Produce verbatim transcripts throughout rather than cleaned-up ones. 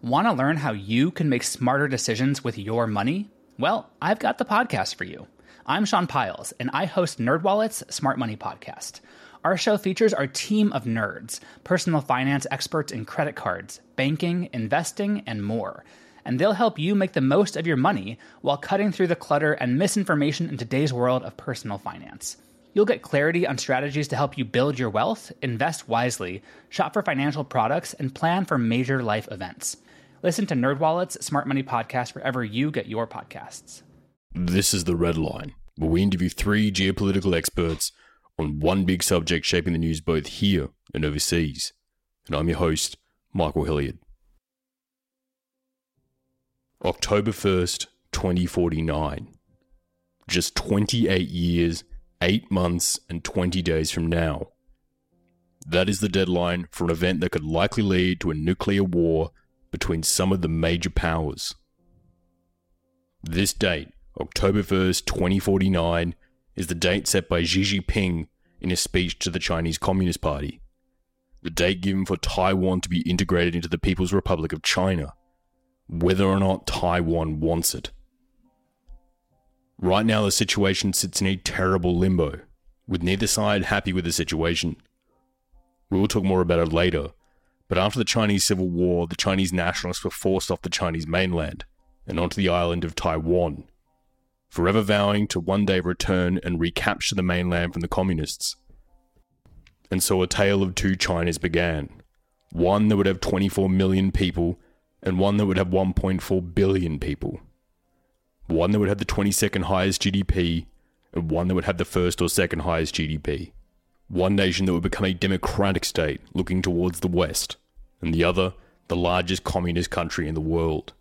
Want to learn how you can make smarter decisions with your money? Well, I've got the podcast for you. I'm Sean Piles, and I host NerdWallet's Smart Money Podcast. Our show features our team of nerds, personal finance experts in credit cards, banking, investing, and more. And they'll help you make the most of your money while cutting through the clutter and misinformation in today's world of personal finance. You'll get clarity on strategies to help you build your wealth, invest wisely, shop for financial products, and plan for major life events. Listen to NerdWallet's Smart Money Podcast wherever you get your podcasts. This is The Red Line, where we interview three geopolitical experts on one big subject shaping the news both here and overseas. And I'm your host, Michael Hilliard. October first, twenty forty-nine. Just twenty-eight years, eight months, and twenty days from now. That is the deadline for an event that could likely lead to a nuclear war between some of the major powers. This date, October first, twenty forty-nine, is the date set by Xi Jinping in his speech to the Chinese Communist Party. The date given for Taiwan to be integrated into the People's Republic of China, whether or not Taiwan wants it. Right now, the situation sits in a terrible limbo, with neither side happy with the situation. We will talk more about it later, but after the Chinese Civil War, the Chinese nationalists were forced off the Chinese mainland and onto the island of Taiwan, forever vowing to one day return and recapture the mainland from the communists. And so a tale of two Chinas began, one that would have twenty-four million people and one that would have one point four billion people. One that would have the twenty-second highest G D P and one that would have the first or second highest G D P. One nation that would become a democratic state looking towards the West, and the other, the largest communist country in the world.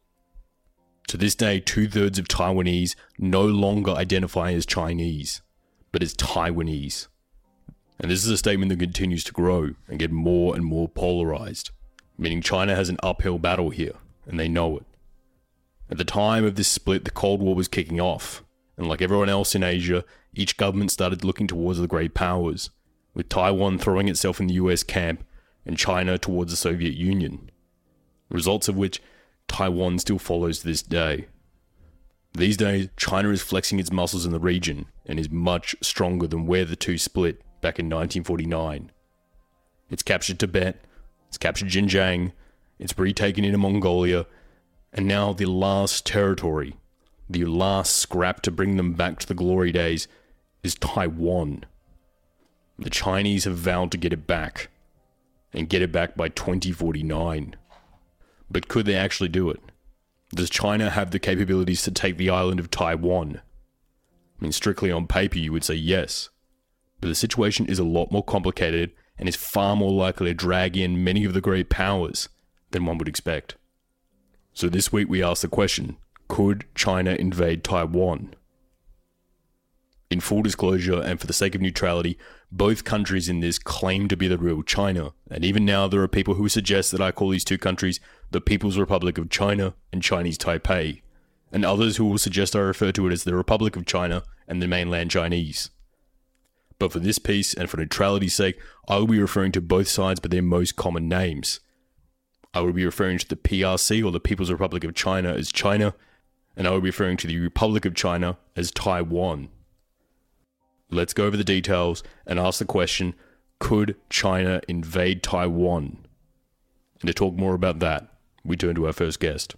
To this day, two-thirds of Taiwanese no longer identify as Chinese, but as Taiwanese. And this is a statement that continues to grow and get more and more polarized, meaning China has an uphill battle here, and they know it. At the time of this split, the Cold War was kicking off, and like everyone else in Asia, each government started looking towards the great powers, with Taiwan throwing itself in the U S camp and China towards the Soviet Union, results of which Taiwan still follows to this day. These days, China is flexing its muscles in the region and is much stronger than where the two split back in nineteen forty-nine. It's captured Tibet, it's captured Xinjiang, it's retaken Inner Mongolia, and now the last territory, the last scrap to bring them back to the glory days, is Taiwan. The Chinese have vowed to get it back, and get it back by twenty forty-nine. But could they actually do it? Does China have the capabilities to take the island of Taiwan? I mean, strictly on paper, you would say yes. But the situation is a lot more complicated and is far more likely to drag in many of the great powers than one would expect. So this week we asked the question, could China invade Taiwan? In full disclosure, and for the sake of neutrality, both countries in this claim to be the real China, and even now there are people who suggest that I call these two countries the People's Republic of China and Chinese Taipei, and others who will suggest I refer to it as the Republic of China and the mainland Chinese. But for this piece, and for neutrality's sake, I will be referring to both sides by their most common names. I will be referring to the P R C, or the People's Republic of China, as China, and I will be referring to the Republic of China as Taiwan. Let's go over the details and ask the question, could China invade Taiwan? And to talk more about that, we turn to our first guest.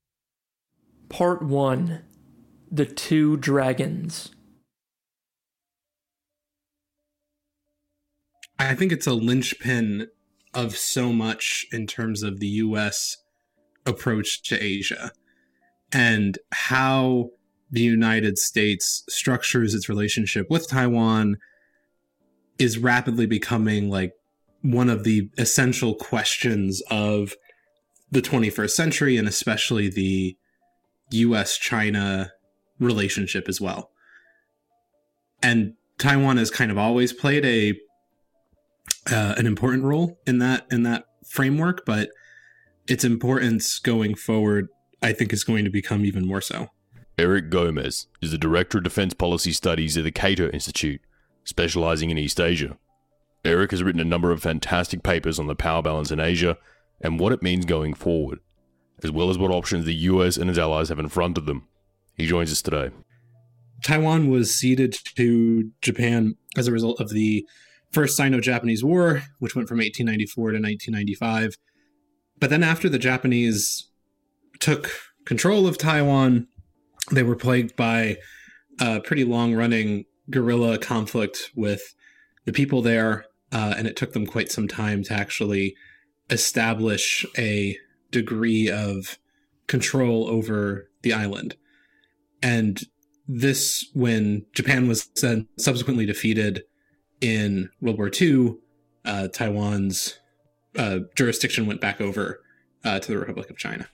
Part one, The Two Dragons. I think it's a linchpin of so much in terms of the U S approach to Asia and how the United States structures its relationship with Taiwan is rapidly becoming like one of the essential questions of the twenty-first century, and especially the U S China relationship as well. And Taiwan has kind of always played a uh, an important role in that in that framework, but its importance going forward, I think, is going to become even more so. Eric Gomez is the Director of Defense Policy Studies at the Cato Institute, specializing in East Asia. Eric has written a number of fantastic papers on the power balance in Asia and what it means going forward. as well as what options the U S and its allies have in front of them. He joins us today. Taiwan was ceded to Japan as a result of the First Sino-Japanese War, which went from eighteen ninety-four to nineteen ninety-five. But then after the Japanese took control of Taiwan, they were plagued by a pretty long-running guerrilla conflict with the people there, uh, and it took them quite some time to actually establish a degree of control over the island. And this, when Japan was then subsequently defeated in World War Two, uh, Taiwan's uh, jurisdiction went back over uh, to the Republic of China.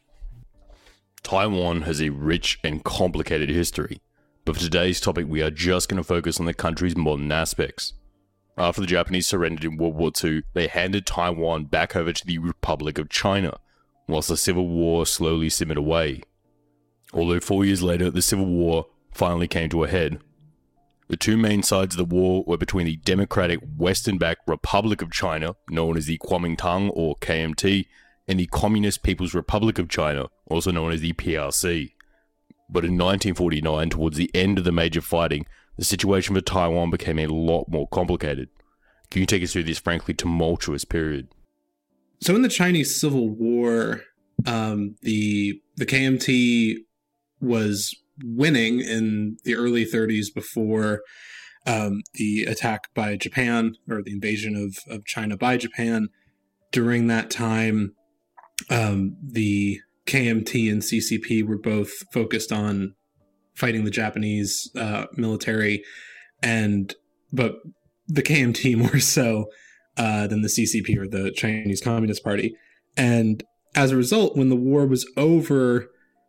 Taiwan has a rich and complicated history, but for today's topic we are just going to focus on the country's modern aspects. After the Japanese surrendered in World War Two, they handed Taiwan back over to the Republic of China, whilst the Civil War slowly simmered away. Although four years later, the Civil War finally came to a head. The two main sides of the war were between the democratic Western-backed Republic of China, known as the Kuomintang or K M T, and the Communist People's Republic of China, also known as the P R C. But in nineteen forty-nine, towards the end of the major fighting, the situation for Taiwan became a lot more complicated. Can you take us through this frankly tumultuous period? So in the Chinese Civil War, um, the the K M T was winning in the early thirties before um, the attack by Japan, or the invasion of, of China by Japan. During that time, um, the K M T and C C P were both focused on fighting the Japanese uh, military, and but the K M T more so uh, than the C C P, or the Chinese Communist Party. And as a result, when the war was over,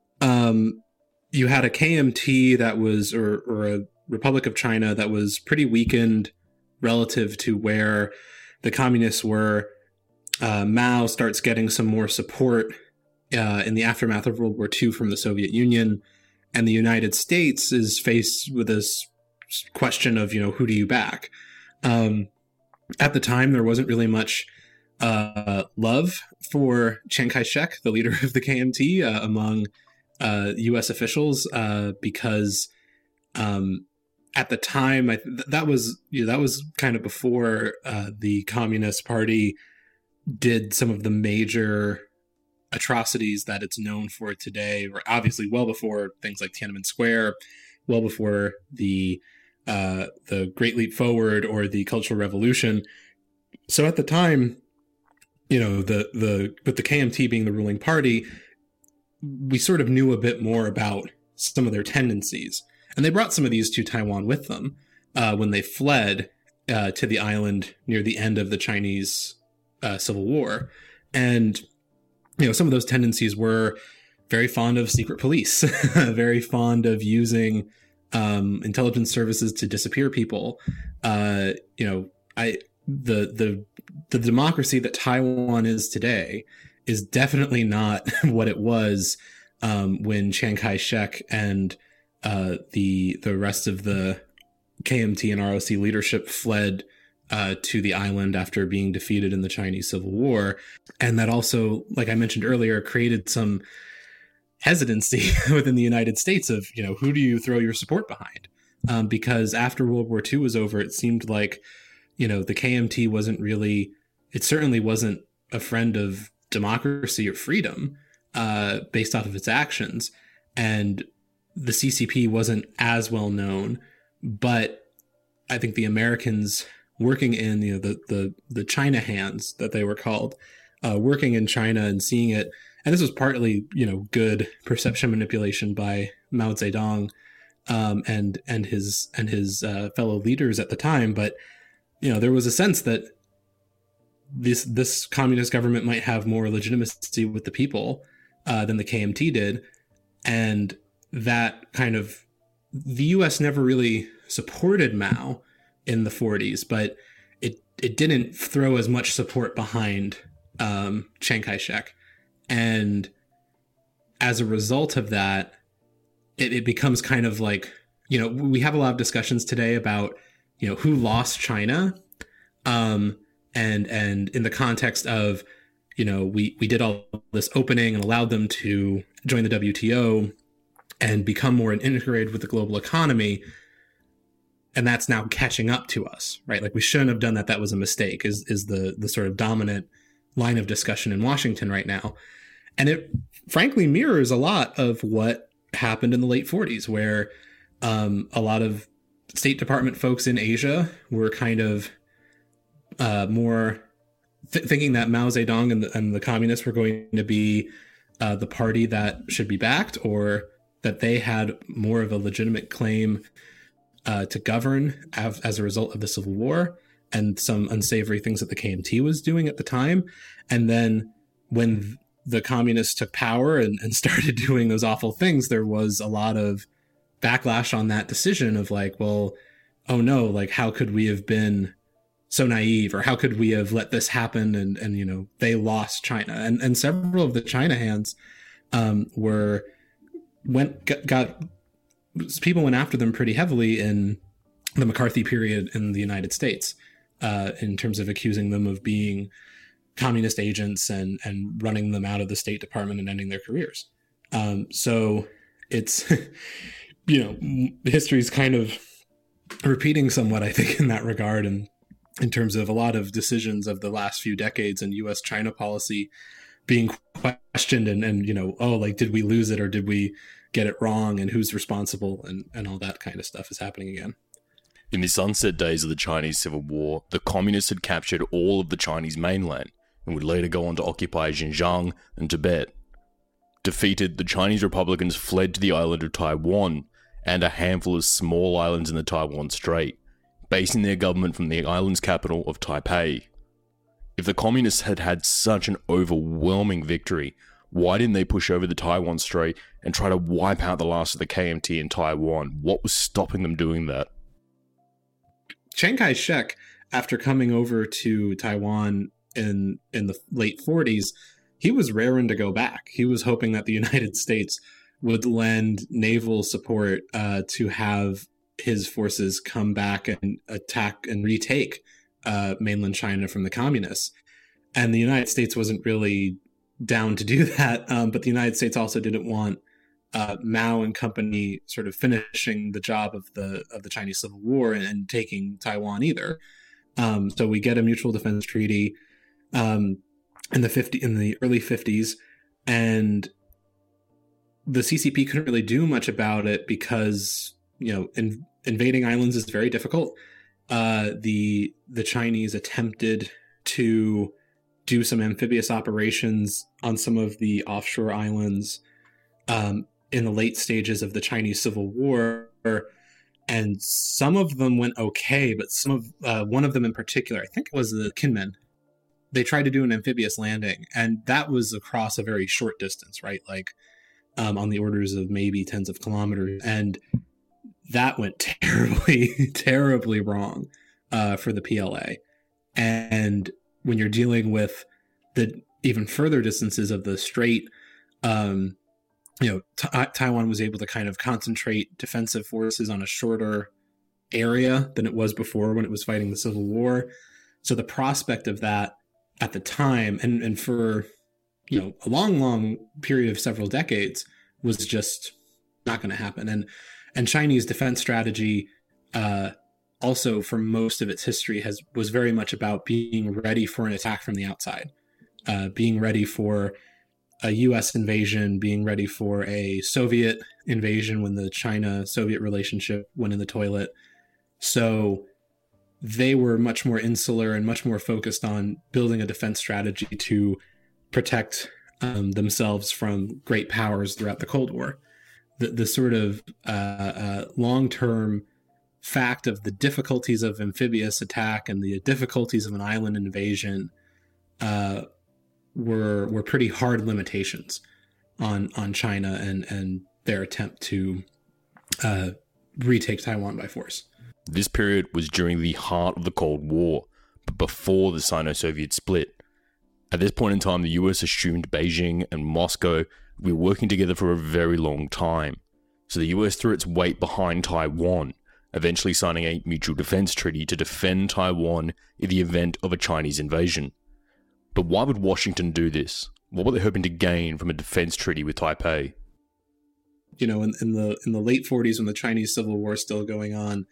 um, you had a K M T that was, or, or a Republic of China that was pretty weakened relative to where the communists were. Uh, Mao starts getting some more support uh, in the aftermath of World War Two from the Soviet Union, and the United States is faced with this question of, you know, who do you back? Um, at the time, there wasn't really much uh, love for Chiang Kai-shek, the leader of the K M T, uh, among uh, U S officials, uh, because um, at the time, I th- that was you know, that was kind of before uh, the Communist Party did some of the major atrocities that it's known for today, or obviously well before things like Tiananmen Square, well before the uh, the Great Leap Forward or the Cultural Revolution. So at the time, you know, the the with the K M T being the ruling party, we sort of knew a bit more about some of their tendencies, and they brought some of these to Taiwan with them uh, when they fled uh, to the island near the end of the Chinese uh, Civil War. And you know, some of those tendencies were very fond of secret police, very fond of using um, intelligence services to disappear people. Uh, you know, I the the the democracy that Taiwan is today is definitely not what it was um, when Chiang Kai-shek and uh, the the rest of the K M T and R O C leadership fled Uh, to the island after being defeated in the Chinese Civil War. And that also, like I mentioned earlier, created some hesitancy within the United States of, you know, who do you throw your support behind? Um, because after World War Two was over, it seemed like, you know, the K M T wasn't really, it certainly wasn't a friend of democracy or freedom uh, based off of its actions. And the C C P wasn't as well known, but I think the Americans working in, you know, the, the, the China hands that they were called, uh, working in China and seeing it. And this was partly, you know, good perception manipulation by Mao Zedong, um, and, and his, and his, uh, fellow leaders at the time. But, you know, there was a sense that this, this communist government might have more legitimacy with the people, uh, than the K M T did. And that kind of, the U S never really supported Mao in the forties, but it it didn't throw as much support behind um, Chiang Kai-shek. And as a result of that, it, it becomes kind of like, you know, we have a lot of discussions today about, you know, who lost China, um, and and in the context of you know, we, we did all this opening and allowed them to join the W T O and become more integrated with the global economy. And that's now catching up to us, right? Like we shouldn't have done that. That was a mistake is, is the, the sort of dominant line of discussion in Washington right now. And it frankly mirrors a lot of what happened in the late forties, where um, a lot of State Department folks in Asia were kind of uh, more th- thinking that Mao Zedong and the, and the communists were going to be uh, the party that should be backed, or that they had more of a legitimate claim uh, to govern as, as a result of the Civil War and some unsavory things that the K M T was doing at the time. And then when the communists took power and, and started doing those awful things, there was a lot of backlash on that decision of like, well, oh no, like how could we have been so naive, or how could we have let this happen? And, and, you know, they lost China, and, and several of the China hands um, were, went, got, got, people went after them pretty heavily in the McCarthy period in the United States, uh, in terms of accusing them of being communist agents and, and running them out of the State Department and ending their careers. Um, so it's, you know, history is kind of repeating somewhat, I think, in that regard, and in terms of a lot of decisions of the last few decades and U S China policy being questioned and, and, you know, oh, like, did we lose it or did we get it wrong, and who's responsible, and, and all that kind of stuff is happening again. In the sunset days of the Chinese Civil War, the communists had captured all of the Chinese mainland and would later go on to occupy Xinjiang and Tibet. Defeated, the Chinese Republicans fled to the island of Taiwan and a handful of small islands in the Taiwan Strait, basing their government from the island's capital of Taipei. If the communists had had such an overwhelming victory, why didn't they push over the Taiwan Strait and try to wipe out the last of the K M T in Taiwan? What was stopping them doing that? Chiang Kai-shek, after coming over to Taiwan in in the late forties, he was raring to go back. He was hoping that the United States would lend naval support uh, to have his forces come back and attack and retake uh, mainland China from the communists. And the United States wasn't really down to do that, um, but the United States also didn't want uh, Mao and company sort of finishing the job of the of the Chinese Civil War and, and taking Taiwan either. Um, so we get a mutual defense treaty um, in the fifty in the early fifties, and the C C P couldn't really do much about it because, you know, in, invading islands is very difficult. Uh, the the Chinese attempted to do some amphibious operations on some of the offshore islands um, in the late stages of the Chinese Civil War, and some of them went okay, but some of uh, one of them in particular, I think it was the Kinmen, they tried to do an amphibious landing, and that was across a very short distance, right? Like um, on the orders of maybe tens of kilometers, and that went terribly, terribly wrong uh, for the P L A. And when you're dealing with the even further distances of the strait, um, you know, T- Taiwan was able to kind of concentrate defensive forces on a shorter area than it was before when it was fighting the Civil War. So the prospect of that at the time, and, and for, you know, a long, long period of several decades, was just not going to happen. And and Chinese defense strategy, uh, also for most of its history, has was very much about being ready for an attack from the outside, uh, being ready for a U S invasion, being ready for a Soviet invasion when the China-Soviet relationship went in the toilet. So they were much more insular and much more focused on building a defense strategy to protect um, themselves from great powers throughout the Cold War. The, the sort of uh, uh, long-term fact of the difficulties of amphibious attack and the difficulties of an island invasion uh, were were pretty hard limitations on on China and and their attempt to uh, retake Taiwan by force. This period was during the heart of the Cold War, but before the Sino-Soviet split. At this point in time, the U S assumed Beijing and Moscow would be working together for a very long time. So the U S threw its weight behind Taiwan, eventually signing a mutual defense treaty to defend Taiwan in the event of a Chinese invasion. But why would Washington do this? What were they hoping to gain from a defense treaty with Taipei? You know, in, in the in the late forties, when the Chinese Civil War is still going on,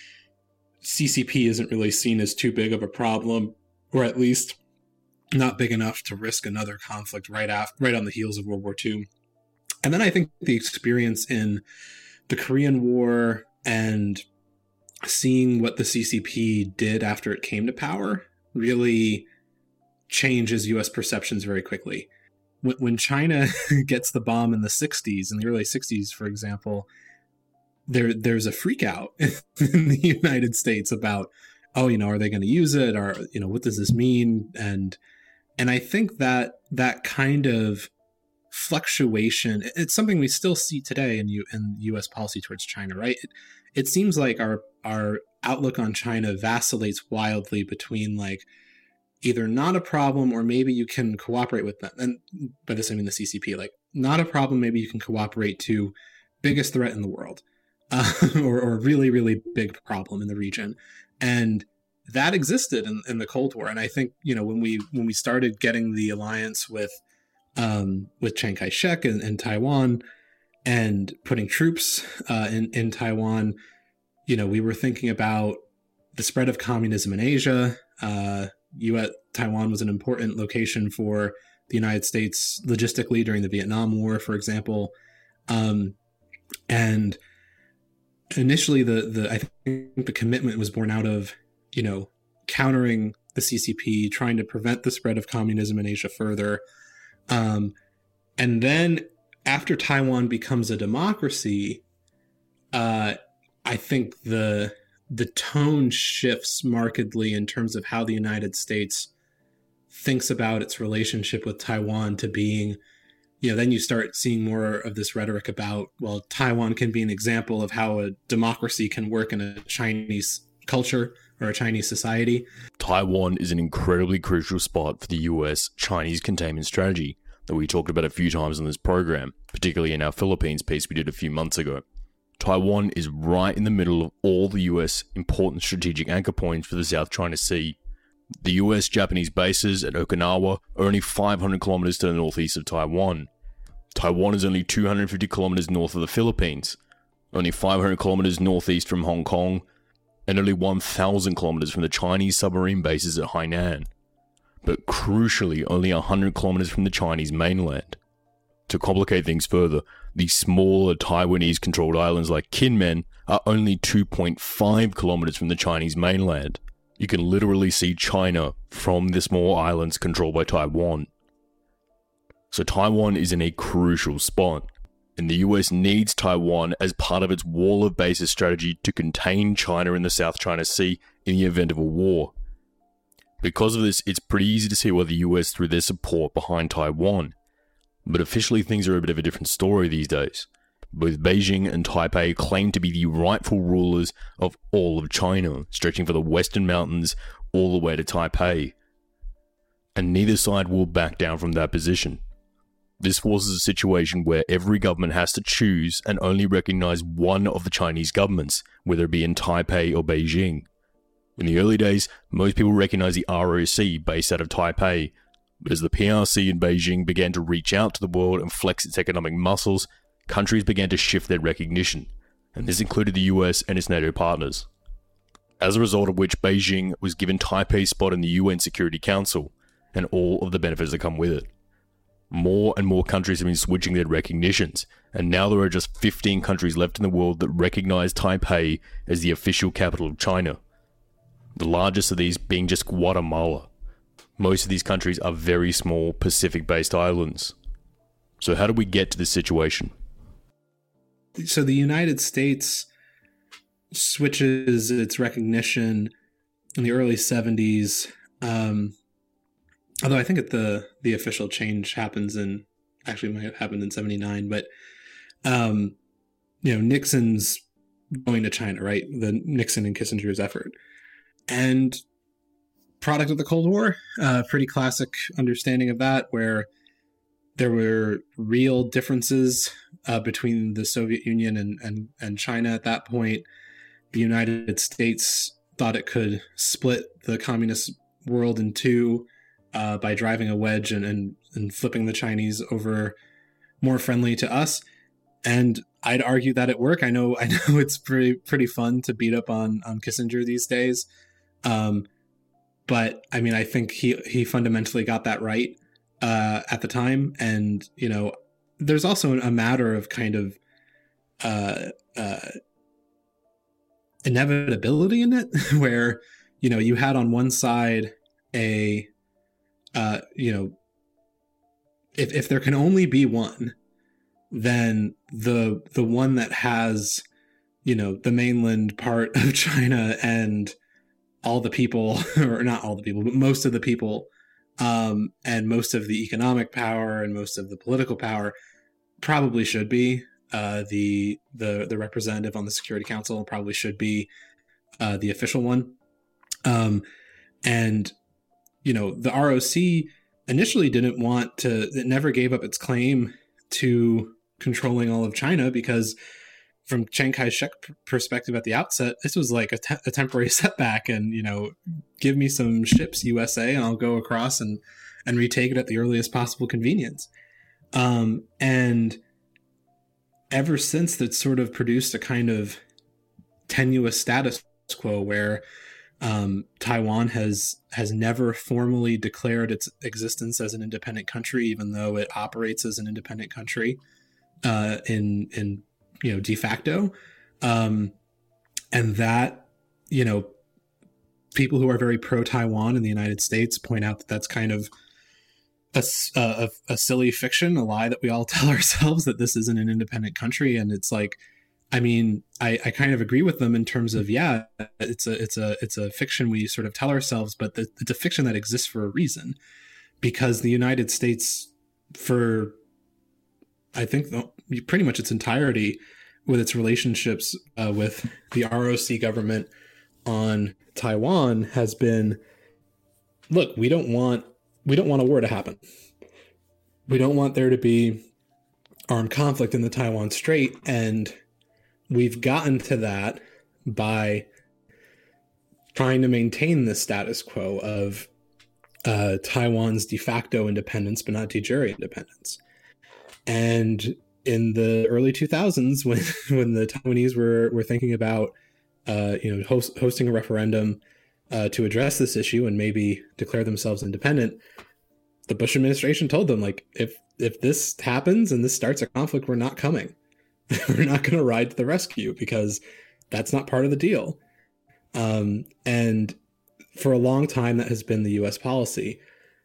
C C P isn't really seen as too big of a problem, or at least not big enough to risk another conflict right after, right on the heels of World War Two. And then I think the experience in the Korean War and seeing what the C C P did after it came to power really changes U S perceptions very quickly. When China gets the bomb in the sixties, in the early sixties, for example, there there's a freak out in the United States about, oh, you know, are they going to use it? Or, you know, what does this mean? And and I think that that kind of fluctuation, it's something we still see today in, U, in U S policy towards China, right? It, it seems like our our outlook on China vacillates wildly between like either not a problem or maybe you can cooperate with them. And by this I mean the C C P, like not a problem, maybe you can cooperate, to biggest threat in the world, uh, or, or really, really big problem in the region. And that existed in, in the Cold War. And I think, you know, when we when we started getting the alliance with um, with Chiang Kai-shek and, and Taiwan and putting troops uh, in, in Taiwan, you know, we were thinking about the spread of communism in Asia. Uh, U S Taiwan was an important location for the United States logistically during the Vietnam War, for example. Um, and initially, the the I think the commitment was born out of, you know, countering the C C P, trying to prevent the spread of communism in Asia further. Um, and then after Taiwan becomes a democracy, uh, I think the the tone shifts markedly in terms of how the United States thinks about its relationship with Taiwan, to being, you know, then you start seeing more of this rhetoric about, well, Taiwan can be an example of how a democracy can work in a Chinese culture or a Chinese society. Taiwan is an incredibly crucial spot for the U S Chinese containment strategy that we talked about a few times on this program, particularly in our Philippines piece we did a few months ago. Taiwan is right in the middle of all the U S important strategic anchor points for the South China Sea. The U S-Japanese bases at Okinawa are only five hundred kilometers to the northeast of Taiwan. Taiwan is only two hundred fifty kilometers north of the Philippines, only five hundred kilometers northeast from Hong Kong, and only one thousand kilometers from the Chinese submarine bases at Hainan. But crucially, only one hundred kilometers from the Chinese mainland. To complicate things further, the smaller Taiwanese-controlled islands like Kinmen are only two point five kilometers from the Chinese mainland. You can literally see China from the small islands controlled by Taiwan. So Taiwan is in a crucial spot, and the U S needs Taiwan as part of its wall of bases strategy to contain China in the South China Sea in the event of a war. Because of this, it's pretty easy to see why the U S threw their support behind Taiwan. But officially things are a bit of a different story these days. Both Beijing and Taipei claim to be the rightful rulers of all of China, stretching from the Western Mountains all the way to Taipei. And neither side will back down from that position. This forces a situation where every government has to choose and only recognize one of the Chinese governments, whether it be in Taipei or Beijing. In the early days, most people recognized the R O C based out of Taipei, but as the P R C in Beijing began to reach out to the world and flex its economic muscles, countries began to shift their recognition, and this included the U S and its NATO partners. As a result of which, Beijing was given Taipei's spot in the U N Security Council, and all of the benefits that come with it. More and more countries have been switching their recognitions, and now there are just fifteen countries left in the world that recognize Taipei as the official capital of China. The largest of these being just Guatemala. Most of these countries are very small Pacific-based islands. So how do we get to this situation? So the United States switches its recognition in the early seventies. Um, although I think that the the official change happens in, actually might have happened in seventy-nine, but um, you know, Nixon's going to China, right? The Nixon and Kissinger's effort. And product of the Cold War, uh, pretty classic understanding of that, where there were real differences uh, between the Soviet Union and, and, and China at that point. The United States thought it could split the communist world in two uh, by driving a wedge and, and, and flipping the Chinese over more friendly to us. And I'd argue that at work. I know I know it's pretty pretty fun to beat up on, on Kissinger these days. Um, but I mean, I think he, he fundamentally got that right uh, at the time. And, you know, there's also a matter of kind of uh, uh, inevitability in it, where, you know, you had on one side a, uh, you know, if if there can only be one, then the the one that has, you know, the mainland part of China and all the people, or not all the people, but most of the people, um, and most of the economic power and most of the political power probably should be uh, the the the representative on the Security Council, probably should be uh, the official one. Um, and, you know, the R O C initially didn't want to, it never gave up its claim to controlling all of China, because from Chiang Kai-shek perspective at the outset, this was like a, te- a temporary setback, and, you know, give me some ships, U S A, and I'll go across and, and retake it at the earliest possible convenience. Um, and ever since, that sort of produced a kind of tenuous status quo where um, Taiwan has has never formally declared its existence as an independent country, even though it operates as an independent country uh, in in you know de facto, um, and that, you know, people who are very pro Taiwan in the United States point out that that's kind of a, a, a silly fiction, a lie that we all tell ourselves, that this isn't an independent country. And it's like, I mean, I, I kind of agree with them in terms of, yeah, it's a it's a it's a fiction we sort of tell ourselves, but the, it's a fiction that exists for a reason, because the United States, for I think pretty much its entirety, with its relationships uh, with the R O C government on Taiwan, has been, look, we don't want we don't want a war to happen. We don't want there to be armed conflict in the Taiwan Strait, and we've gotten to that by trying to maintain the status quo of uh, Taiwan's de facto independence, but not de jure independence. And in the early two thousands, when when the Taiwanese were were thinking about uh, you know host, hosting a referendum uh, to address this issue and maybe declare themselves independent, the Bush administration told them, like, if if this happens and this starts a conflict, we're not coming. We're not going to ride to the rescue, because that's not part of the deal. Um, and for a long time, that has been the U S policy.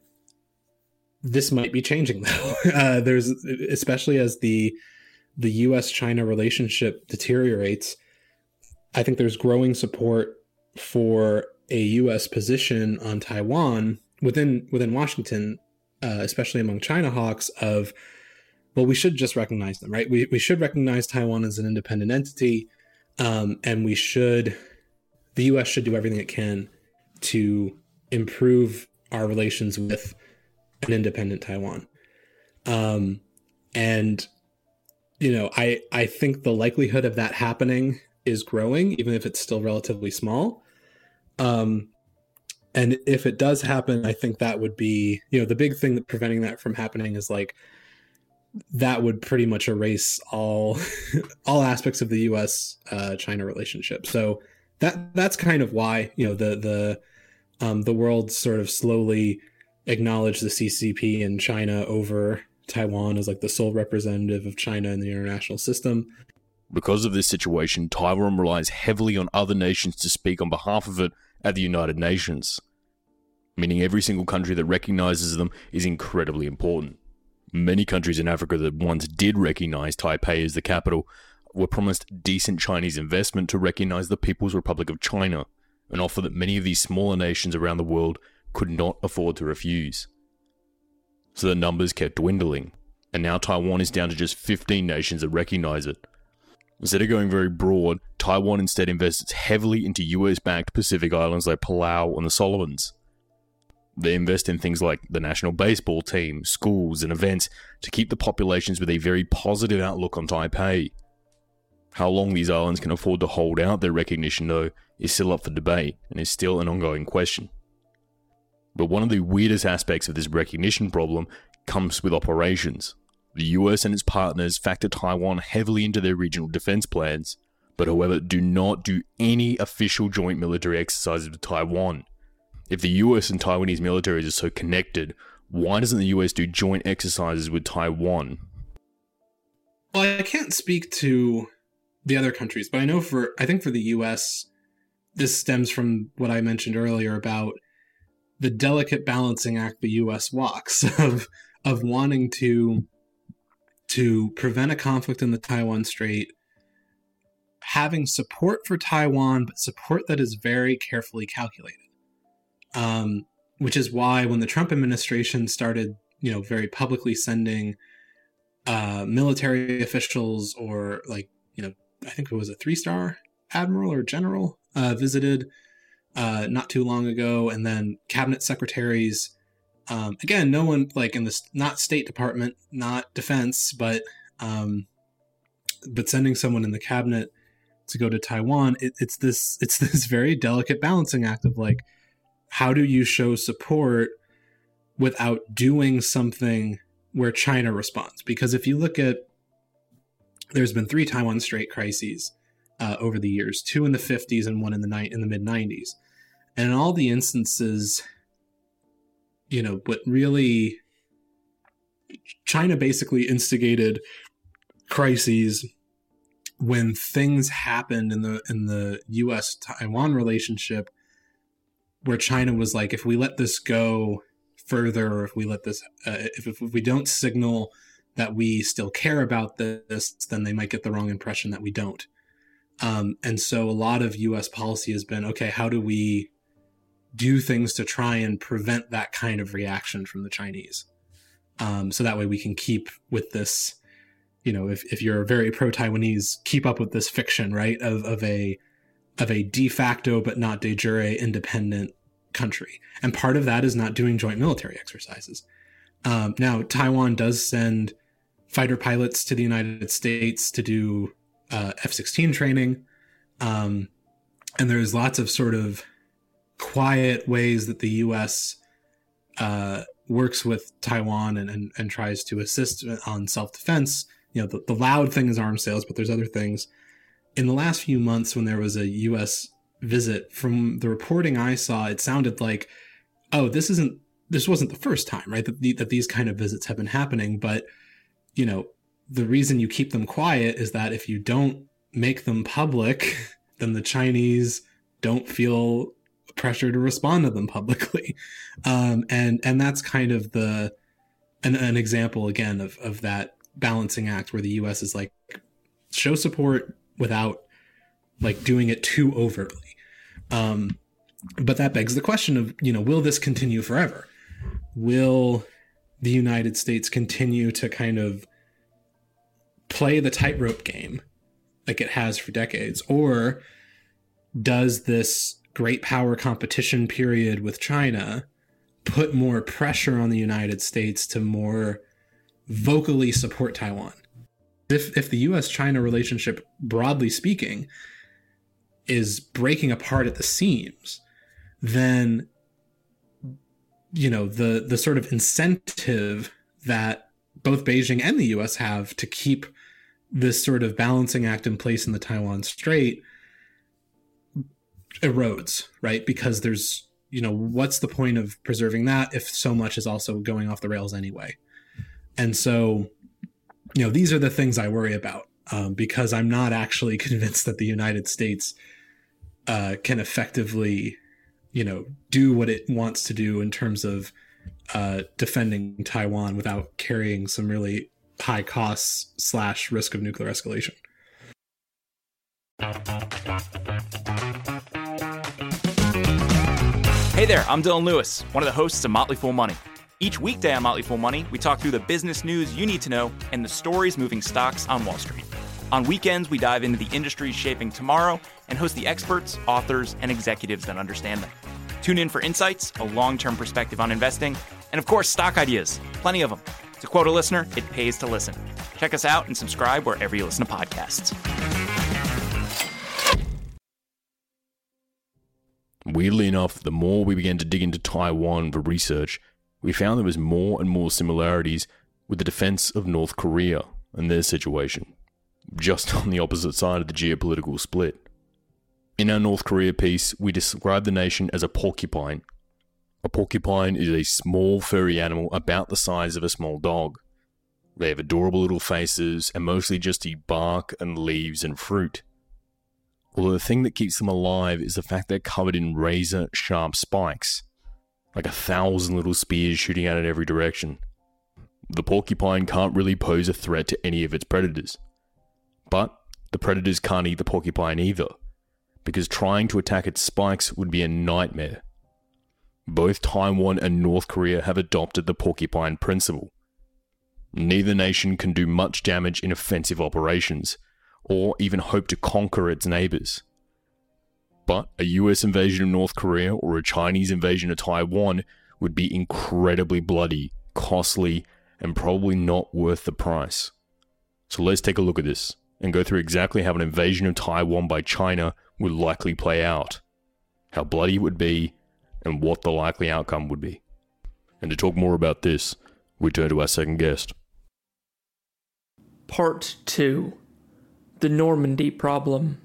This might be changing, though. Uh, there's, especially as the the U S China relationship deteriorates, I think there's growing support for a U S position on Taiwan within within Washington, uh, especially among China hawks, of, well, we should just recognize them, right? We we should recognize Taiwan as an independent entity, um, and we should, the U S should do everything it can to improve our relations with an independent Taiwan. Um, and, you know, I, I think the likelihood of that happening is growing, even if it's still relatively small. Um, and if it does happen, I think that would be, you know, the big thing that preventing that from happening is, like, that would pretty much erase all all aspects of the U S uh, China relationship. So that that's kind of why, you know, the the um, the world sort of slowly acknowledged the C C P and China over Taiwan as, like, the sole representative of China in the international system. Because of this situation, Taiwan relies heavily on other nations to speak on behalf of it at the United Nations, meaning every single country that recognizes them is incredibly important. Many countries in Africa that once did recognize Taipei as the capital were promised decent Chinese investment to recognize the People's Republic of China, an offer that many of these smaller nations around the world could not afford to refuse. So the numbers kept dwindling, and now Taiwan is down to just fifteen nations that recognize it. Instead of going very broad, Taiwan instead invests heavily into U S-backed Pacific islands like Palau and the Solomons. They invest in things like the national baseball team, schools, and events to keep the populations with a very positive outlook on Taipei. How long these islands can afford to hold out their recognition, though, is still up for debate and is still an ongoing question. But one of the weirdest aspects of this recognition problem comes with operations. The U S and its partners factor Taiwan heavily into their regional defense plans, but however do not do any official joint military exercises with Taiwan. If the U S and Taiwanese militaries are so connected, why doesn't the U S do joint exercises with Taiwan? Well, I can't speak to the other countries, but I know for, I think for the U S, this stems from what I mentioned earlier about the delicate balancing act the U S walks of, of wanting to, to prevent a conflict in the Taiwan Strait, having support for Taiwan, but support that is very carefully calculated. Um, which is why when the Trump administration started, you know, very publicly sending uh, military officials or like, you know, I think it was a three-star admiral or general uh, visited uh, not too long ago, and then cabinet secretaries. Um, again, no one like in this, not State Department, not defense, but um, but sending someone in the cabinet to go to Taiwan. It, it's this, it's this very delicate balancing act of like, how do you show support without doing something where China responds? Because if you look at, there's been three Taiwan Strait crises uh, over the years, two in the fifties and one in the ni- in the mid nineties. And in all the instances, you know, what really, China basically instigated crises when things happened in the in the U S Taiwan relationship, where China was like, if we let this go further, or if we let this, uh, if, if we don't signal that we still care about this, then they might get the wrong impression that we don't. Um, and so a lot of U S policy has been, okay, how do we do things to try and prevent that kind of reaction from the Chinese? Um, so that way we can keep with this, you know, if, if you're very pro-Taiwanese, keep up with this fiction, right, of, of a of a de facto but not de jure independent country. And part of that is not doing joint military exercises. Um, now, Taiwan does send fighter pilots to the United States to do uh, F sixteen training. Um, and there's lots of sort of quiet ways that the U S uh, works with Taiwan and, and, and tries to assist on self-defense. You know, the, the loud thing is arms sales, but there's other things. In the last few months, when there was a U S visit, from the reporting I saw, it sounded like, oh, this isn't, this wasn't the first time, right? That, the, that these kind of visits have been happening. But, you know, the reason you keep them quiet is that if you don't make them public, then the Chinese don't feel pressure to respond to them publicly. Um, and, and that's kind of the, an, an example again of, of that balancing act where the U S is like, show support without like doing it too overtly. Um, but that begs the question of, you know, will this continue forever? Will the United States continue to kind of play the tightrope game like it has for decades? Or does this great power competition period with China put more pressure on the United States to more vocally support Taiwan? If if the U S China relationship, broadly speaking, is breaking apart at the seams, then, you know, the the sort of incentive that both Beijing and the U S have to keep this sort of balancing act in place in the Taiwan Strait erodes, right? Because there's, you know, what's the point of preserving that if so much is also going off the rails anyway? And so, you know, these are the things I worry about, um, because I'm not actually convinced that the United States uh, can effectively, you know, do what it wants to do in terms of uh, defending Taiwan without carrying some really high costs slash risk of nuclear escalation. Hey there, I'm Dylan Lewis, one of the hosts of Motley Fool Money. Each weekday on Motley Fool Money, we talk through the business news you need to know and the stories moving stocks on Wall Street. On weekends, we dive into the industries shaping tomorrow and host the experts, authors, and executives that understand them. Tune in for insights, a long-term perspective on investing, and of course, stock ideas. Plenty of them. To quote a listener, it pays to listen. Check us out and subscribe wherever you listen to podcasts. Weirdly enough, the more we began to dig into Taiwan for research, we found there was more and more similarities with the defense of North Korea and their situation, just on the opposite side of the geopolitical split. In our North Korea piece, we describe the nation as a porcupine. A porcupine is a small furry animal about the size of a small dog. They have adorable little faces and mostly just eat bark and leaves and fruit. Although the thing that keeps them alive is the fact they're covered in razor-sharp spikes, like a thousand little spears shooting out in every direction. The porcupine can't really pose a threat to any of its predators. But the predators can't eat the porcupine either, because trying to attack its spikes would be a nightmare. Both Taiwan and North Korea have adopted the porcupine principle. Neither nation can do much damage in offensive operations, or even hope to conquer its neighbors. But a U S invasion of North Korea or a Chinese invasion of Taiwan would be incredibly bloody, costly, and probably not worth the price. So let's take a look at this and go through exactly how an invasion of Taiwan by China would likely play out, how bloody it would be, and what the likely outcome would be. And to talk more about this, we turn to our second guest. Part two. The Normandy Problem.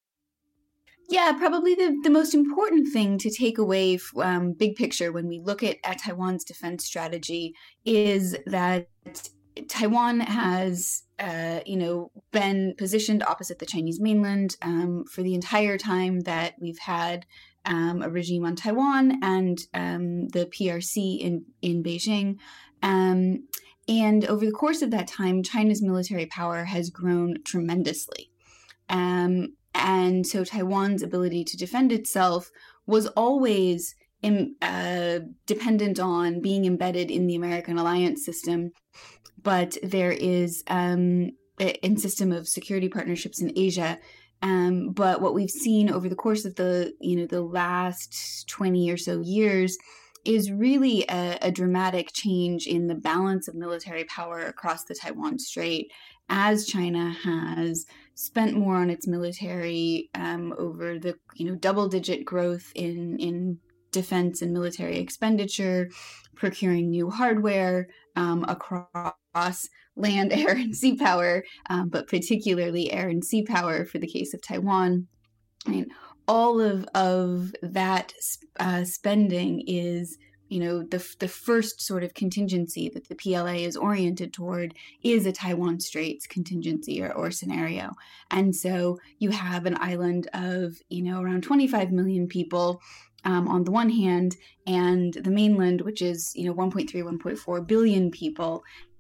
Yeah, probably the, the most important thing to take away, um, big picture, when we look at, at Taiwan's defense strategy is that Taiwan has, uh, you know, been positioned opposite the Chinese mainland um, for the entire time that we've had um, a regime on Taiwan and um, the P R C in, in Beijing. Um, and over the course of that time, China's military power has grown tremendously. Um, and so Taiwan's ability to defend itself was always in, uh, dependent on being embedded in the American alliance system. But there is um, a system of security partnerships in Asia. Um, but what we've seen over the course of the, you know, the last twenty or so years is really a, a dramatic change in the balance of military power across the Taiwan Strait, as China has spent more on its military um, over the, you know, double-digit growth in in defense and military expenditure, procuring new hardware um, across land, air, and sea power, um, but particularly air and sea power for the case of Taiwan. I mean, all of of that uh, spending is, you know, the the first sort of contingency that the P L A is oriented toward is a Taiwan Straits contingency or, or scenario. And so you have an island of, you know, around twenty-five million people um, on the one hand, and the mainland, which is, you know, one point three, one point four billion people,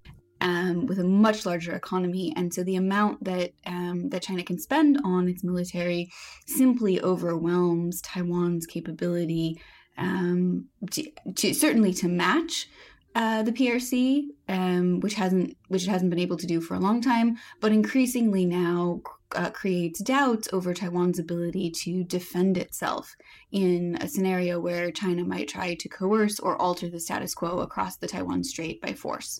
Um, with a much larger economy. And so the amount that um, that China can spend on its military simply overwhelms Taiwan's capability um, to, to certainly to match uh, the P R C, um, which hasn't which it hasn't been able to do for a long time, but increasingly now uh, creates doubts over Taiwan's ability to defend itself in a scenario where China might try to coerce or alter the status quo across the Taiwan Strait by force.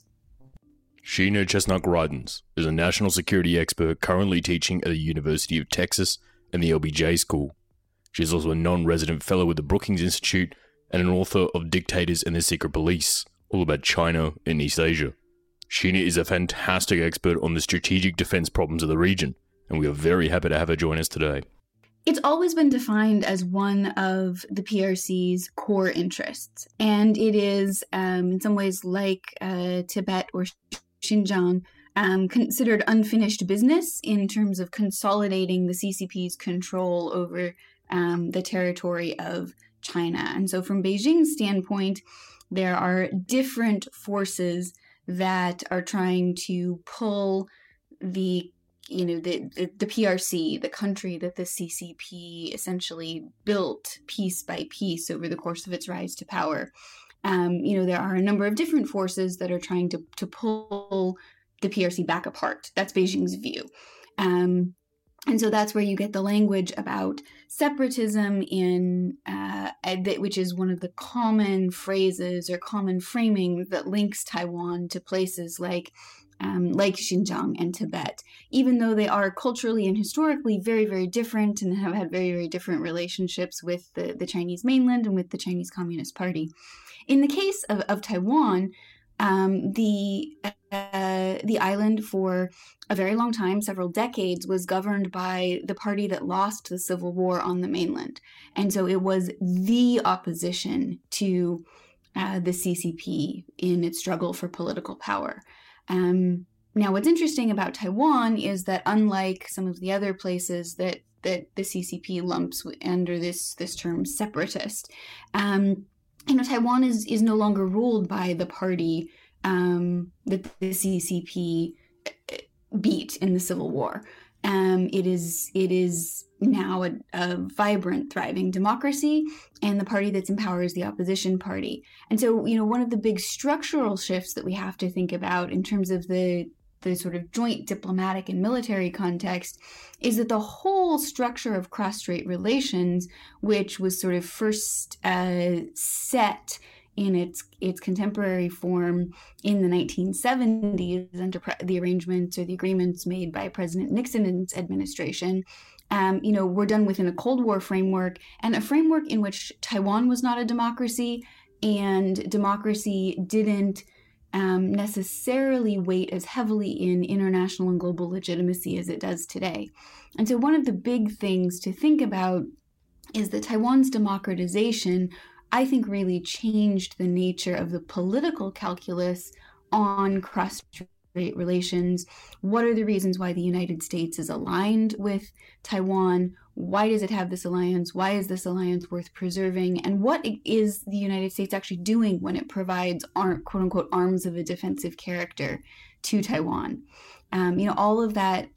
Sheena Chestnut-Greitens is a national security expert currently teaching at the University of Texas and the L B J School. She is also a non-resident fellow with the Brookings Institute and an author of Dictators and the Secret Police, all about China and East Asia. Sheena is a fantastic expert on the strategic defense problems of the region, and we are very happy to have her join us today. It's always been defined as one of the P R C's core interests, and it is um, in some ways like uh, Tibet or Xinjiang, um, considered unfinished business in terms of consolidating the C C P's control over um, the territory of China. And so from Beijing's standpoint, there are different forces that are trying to pull the, you know, the, the, the P R C, the country that the C C P essentially built piece by piece over the course of its rise to power. Um, you know, there are a number of different forces that are trying to, to pull the P R C back apart. That's Beijing's view. Um, and so that's where you get the language about separatism in, uh, which is one of the common phrases or common framing that links Taiwan to places like um, like Xinjiang and Tibet, even though they are culturally and historically very, very different and have had very, very different relationships with the, the Chinese mainland and with the Chinese Communist Party. In the case of, of Taiwan, um, the uh, the island for a very long time, several decades, was governed by the party that lost the civil war on the mainland. And so it was the opposition to uh, the C C P in its struggle for political power. Um, now, what's interesting about Taiwan is that unlike some of the other places that, that the C C P lumps under this, this term separatist, um, you know, Taiwan is, is no longer ruled by the party um, that the C C P beat in the Civil War. Um, it is it is now a, a vibrant, thriving democracy, and the party that's in power is the opposition party. And so, you know, one of the big structural shifts that we have to think about in terms of the the sort of joint diplomatic and military context is that the whole structure of cross-strait relations, which was sort of first uh, set in its its contemporary form in the nineteen seventies under pre- the arrangements or the agreements made by President Nixon's administration, um, you know, were done within a Cold War framework, and a framework in which Taiwan was not a democracy, and democracy didn't um, necessarily weight as heavily in international and global legitimacy as it does today. And so one of the big things to think about is that Taiwan's democratization, I think, really changed the nature of the political calculus on cross-strait relations. What are the reasons why the United States is aligned with Taiwan? Why does it have this alliance? Why is this alliance worth preserving? And what is the United States actually doing when it provides, quote-unquote, arms of a defensive character to Taiwan? Um, you know, all of that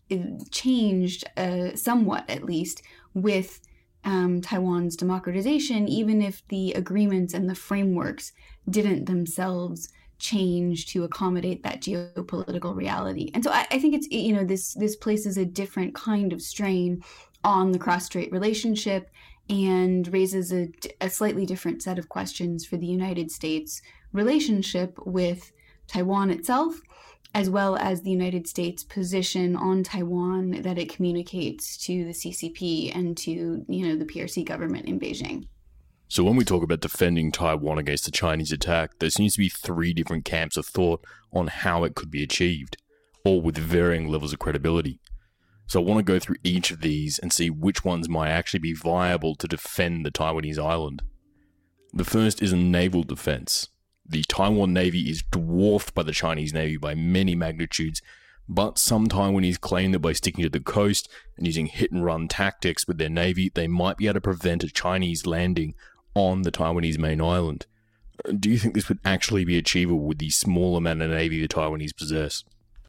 changed uh, somewhat, at least, with Um, Taiwan's democratization, even if the agreements and the frameworks didn't themselves change to accommodate that geopolitical reality. And so I, I think it's, you know, this this places a different kind of strain on the cross-strait relationship and raises a, a slightly different set of questions for the United States relationship with Taiwan itself, as well as the United States' position on Taiwan that it communicates to the C C P and to, you know, the P R C government in Beijing. So when we talk about defending Taiwan against the Chinese attack, there seems to be three different camps of thought on how it could be achieved, all with varying levels of credibility. So I want to go through each of these and see which ones might actually be viable to defend the Taiwanese island. The first is a naval defense. The Taiwan Navy is dwarfed by the Chinese Navy by many magnitudes, but some Taiwanese claim that by sticking to the coast and using hit-and-run tactics with their navy, they might be able to prevent a Chinese landing on the Taiwanese main island. Do you think this would actually be achievable with the small amount of navy the Taiwanese possess?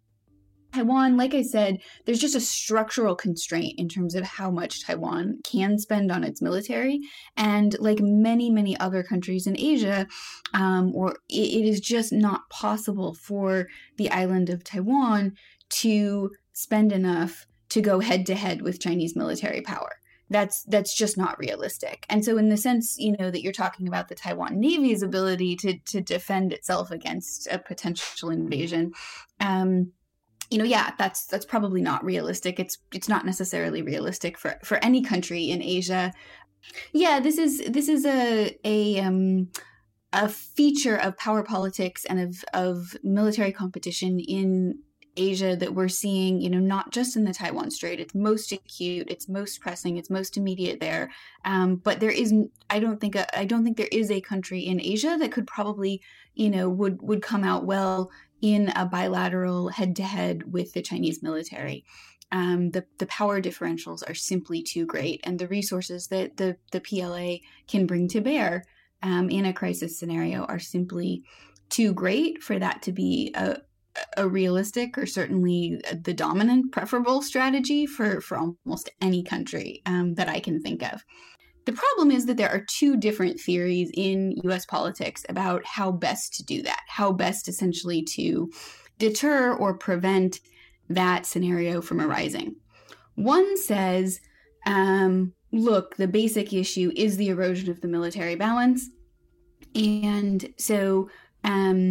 Taiwan, like I said, there's just a structural constraint in terms of how much Taiwan can spend on its military. And like many, many other countries in Asia, um, or it is just not possible for the island of Taiwan to spend enough to go head-to-head with Chinese military power. That's that's just not realistic. And so in the sense, you know, that you're talking about the Taiwan Navy's ability to, to defend itself against a potential invasion, um, you know, yeah, that's that's probably not realistic. It's it's not necessarily realistic for, for any country in Asia. Yeah, this is this is a a um a feature of power politics and of of military competition in Asia that we're seeing, you know, not just in the Taiwan Strait. It's most acute, it's most pressing, it's most immediate there. Um, but there isn't. I don't think. A, I don't think there is a country in Asia that could probably, you know, would would come out well in a bilateral head-to-head with the Chinese military. Um, the, the power differentials are simply too great, and the resources that the, the P L A can bring to bear um, in a crisis scenario are simply too great for that to be a, a realistic or certainly the dominant preferable strategy for, for almost any country um, that I can think of. The problem is that there are two different theories in U S politics about how best to do that, how best essentially to deter or prevent that scenario from arising. One says, um, look, the basic issue is the erosion of the military balance. And so um,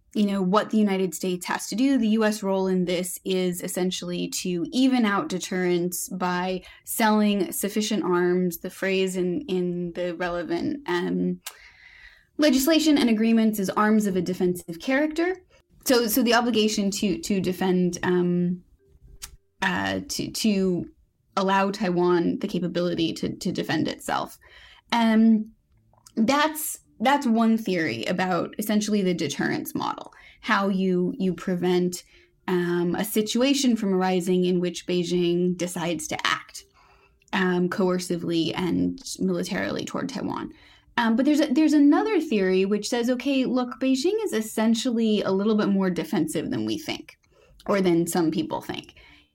you know, what the United States has to do. The U S role in this is essentially to even out deterrence by selling sufficient arms. The phrase in, in the relevant um, legislation and agreements is arms of a defensive character. So, so the obligation to to defend, um, uh, to to allow Taiwan the capability to to defend itself, um, that's that's one theory about essentially the deterrence model, how you you prevent um, a situation from arising in which Beijing decides to act um, coercively and militarily toward Taiwan. Um, but there's a, there's another theory which says, okay, look, Beijing is essentially a little bit more defensive than we think, or than some people think.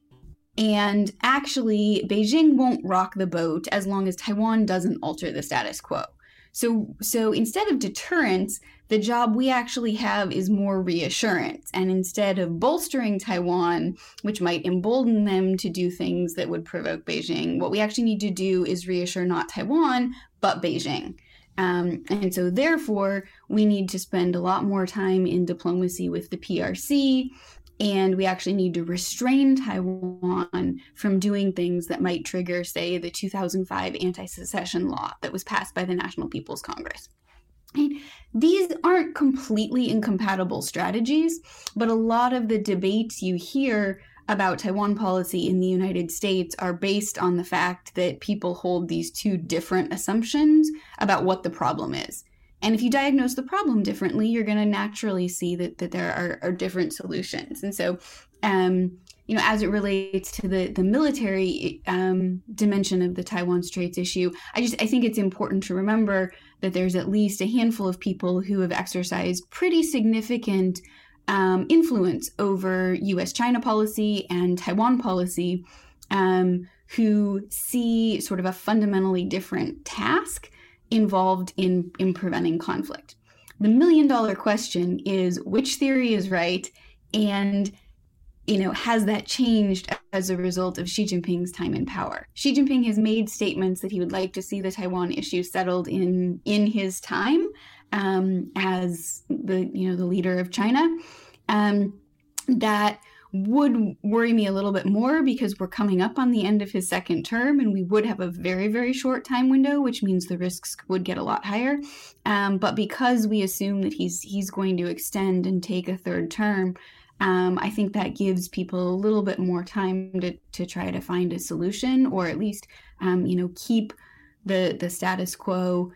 And actually, Beijing won't rock the boat as long as Taiwan doesn't alter the status quo. So, so instead of deterrence, the job we actually have is more reassurance. And instead of bolstering Taiwan, which might embolden them to do things that would provoke Beijing, what we actually need to do is reassure not Taiwan, but Beijing. Um, and so therefore, we need to spend a lot more time in diplomacy with the P R C, and we actually need to restrain Taiwan from doing things that might trigger, say, the two thousand five anti-secession law that was passed by the National People's Congress. And these aren't completely incompatible strategies, but a lot of the debates you hear about Taiwan policy in the United States are based on the fact that people hold these two different assumptions about what the problem is. And if you diagnose the problem differently, you're going to naturally see that, that there are, are different solutions. And so, um, you know, as it relates to the, the military um, dimension of the Taiwan Straits issue, I just I think it's important to remember that there's at least a handful of people who have exercised pretty significant Um, influence over U S China policy and Taiwan policy, um, who see sort of a fundamentally different task involved in, in preventing conflict. The million dollar question is which theory is right, and you know, has that changed as a result of Xi Jinping's time in power? Xi Jinping has made statements that he would like to see the Taiwan issue settled in in his time um, as the you know the leader of China. Um, that would worry me a little bit more because we're coming up on the end of his second term, and we would have a very very short time window, which means the risks would get a lot higher. Um, but because we assume that he's he's going to extend and take a third term. Um, I think that gives people a little bit more time to, to try to find a solution, or at least, um, you know, keep the the status quo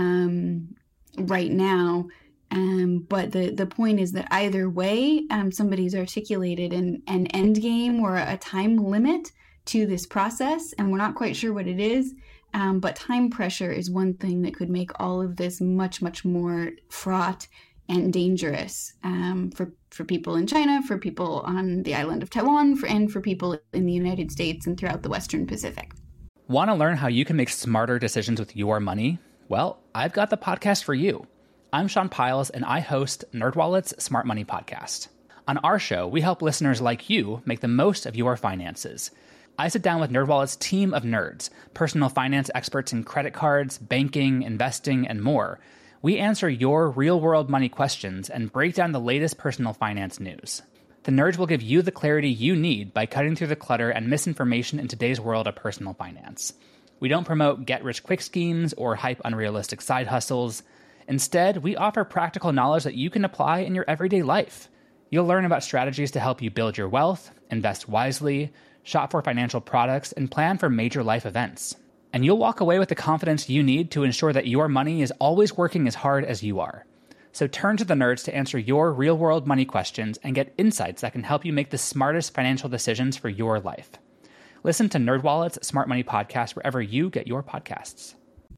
um, right now. Um, but the, the point is that either way, um, somebody's articulated an, an end game or a time limit to this process, and we're not quite sure what it is. Um, but time pressure is one thing that could make all of this much, much more fraught and dangerous um, for, for people in China, for people on the island of Taiwan, for, and for people in the United States and throughout the Western Pacific. Want to learn how you can make smarter decisions with your money? Well, I've got the podcast for you. I'm Sean Pyles, and I host NerdWallet's Smart Money Podcast. On our show, we help listeners like you make the most of your finances. I sit down with NerdWallet's team of nerds, personal finance experts in credit cards, banking, investing, and more. We answer your real-world money questions and break down the latest personal finance news. The nerds will give you the clarity you need by cutting through the clutter and misinformation in today's world of personal finance. We don't promote get-rich-quick schemes or hype unrealistic side hustles. Instead, we offer practical knowledge that you can apply in your everyday life. You'll learn about strategies to help you build your wealth, invest wisely, shop for financial products, and plan for major life events. And you'll walk away with the confidence you need to ensure that your money is always working as hard as you are. So turn to the nerds to answer your real-world money questions and get insights that can help you make the smartest financial decisions for your life. Listen to NerdWallet's Smart Money Podcast wherever you get your podcasts.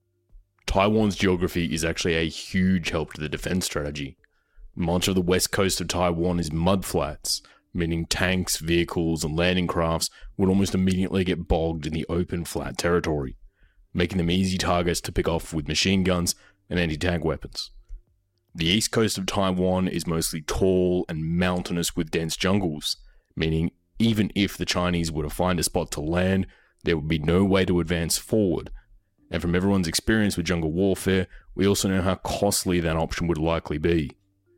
Taiwan's geography is actually a huge help to the defense strategy. Much of the west coast of Taiwan is mudflats, meaning tanks, vehicles, and landing crafts would almost immediately get bogged in the open, flat territory, making them easy targets to pick off with machine guns and anti-tank weapons. The east coast of Taiwan is mostly tall and mountainous with dense jungles, meaning even if the Chinese were to find a spot to land, there would be no way to advance forward. And from everyone's experience with jungle warfare, we also know how costly that option would likely be.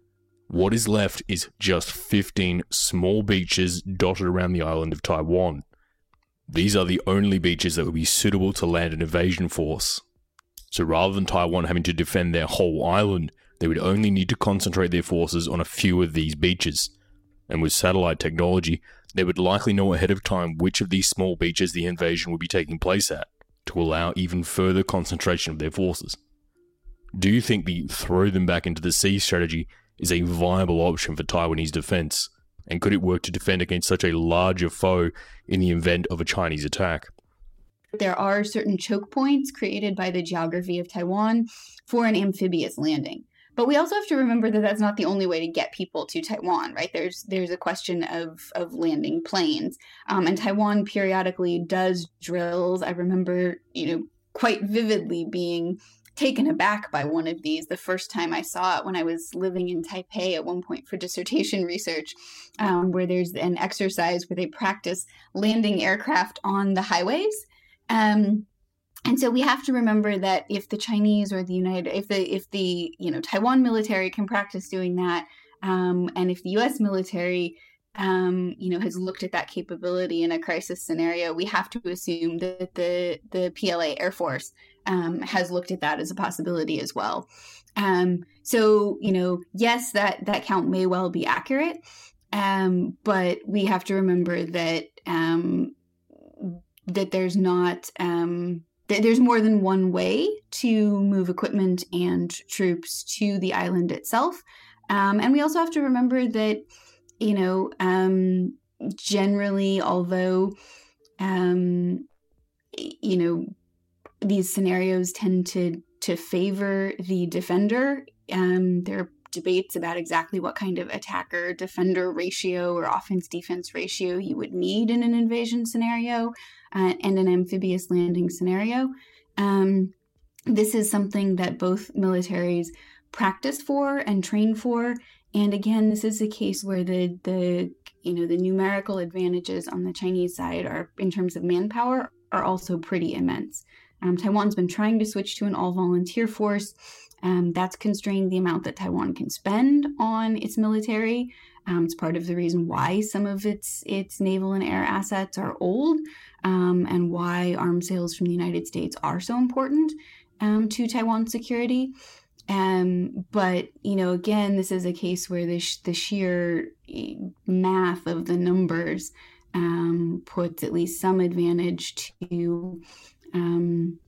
What is left is just fifteen small beaches dotted around the island of Taiwan. These are the only beaches that would be suitable to land an invasion force. So rather than Taiwan having to defend their whole island, they would only need to concentrate their forces on a few of these beaches. And with satellite technology, they would likely know ahead of time which of these small beaches the invasion would be taking place at, to allow even further concentration of their forces. Do you think the throw them back into the sea strategy is a viable option for Taiwanese defense? And could it work to defend against such a larger foe in the event of a Chinese attack? There are certain choke points created by the geography of Taiwan for an amphibious landing. But we also have to remember that that's not the only way to get people to Taiwan, right? There's there's a question of, of landing planes. Um, and Taiwan periodically does drills. I remember, you know, quite vividly being taken aback by one of these the first time I saw it when I was living in Taipei at one point for dissertation research, um, where there's an exercise where they practice landing aircraft on the highways. Um, and so we have to remember that if the Chinese or the United, if the if the you know Taiwan military can practice doing that, um, and if the U S military um, you know has looked at that capability in a crisis scenario, we have to assume that the the P L A Air Force Um, has looked at that as a possibility as well. Um, so, you know, yes, that, that count may well be accurate, um, but we have to remember that um, that there's not um, that there's more than one way to move equipment and troops to the island itself, um, and we also have to remember that, you know, um, generally, although, um, you know. These scenarios tend to to favor the defender. Um, there are debates about exactly what kind of attacker-defender ratio or offense-defense ratio you would need in an invasion scenario uh, and an amphibious landing scenario. Um, this is something that both militaries practice for and train for. And again, this is a case where the the you know the numerical advantages on the Chinese side are, in terms of manpower, are also pretty immense. Um, Taiwan's been trying to switch to an all-volunteer force. Um, that's constrained the amount that Taiwan can spend on its military. Um, it's part of the reason why some of its its naval and air assets are old, um, and why arms sales from the United States are so important um, to Taiwan's security. Um, but, you know, again, this is a case where the, sh- the sheer math of the numbers um, puts at least some advantage to Um,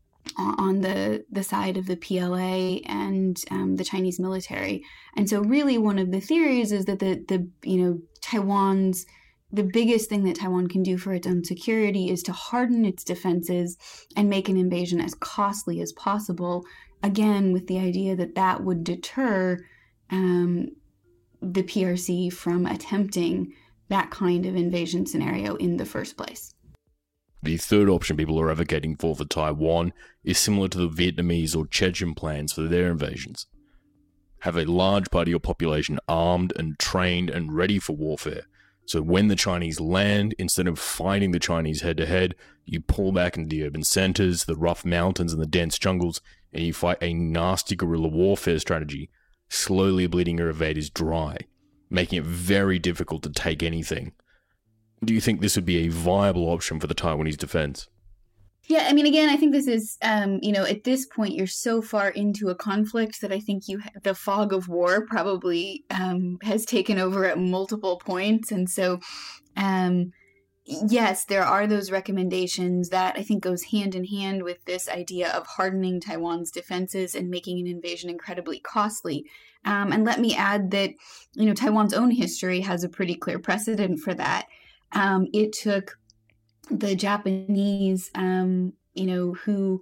on the the side of the P L A and um, the Chinese military. And so really one of the theories is that the, the you know, Taiwan's, the biggest thing that Taiwan can do for its own security is to harden its defenses and make an invasion as costly as possible, again, with the idea that that would deter um, the P R C from attempting that kind of invasion scenario in the first place. The third option people are advocating for for Taiwan is similar to the Vietnamese or Chechen plans for their invasions. Have a large part of your population armed and trained and ready for warfare, so when the Chinese land, instead of fighting the Chinese head-to-head, you pull back into the urban centers, the rough mountains and the dense jungles, and you fight a nasty guerrilla warfare strategy, slowly bleeding your invaders dry, making it very difficult to take anything. Do you think this would be a viable option for the Taiwanese defense? Yeah, I mean, again, I think this is, um, you know, at this point, you're so far into a conflict that I think you ha- the fog of war probably um, has taken over at multiple points. And so, um, yes, there are those recommendations that I think goes hand in hand with this idea of hardening Taiwan's defenses and making an invasion incredibly costly. Um, and let me add that, you know, Taiwan's own history has a pretty clear precedent for that. Um, it took the Japanese, um, you know, who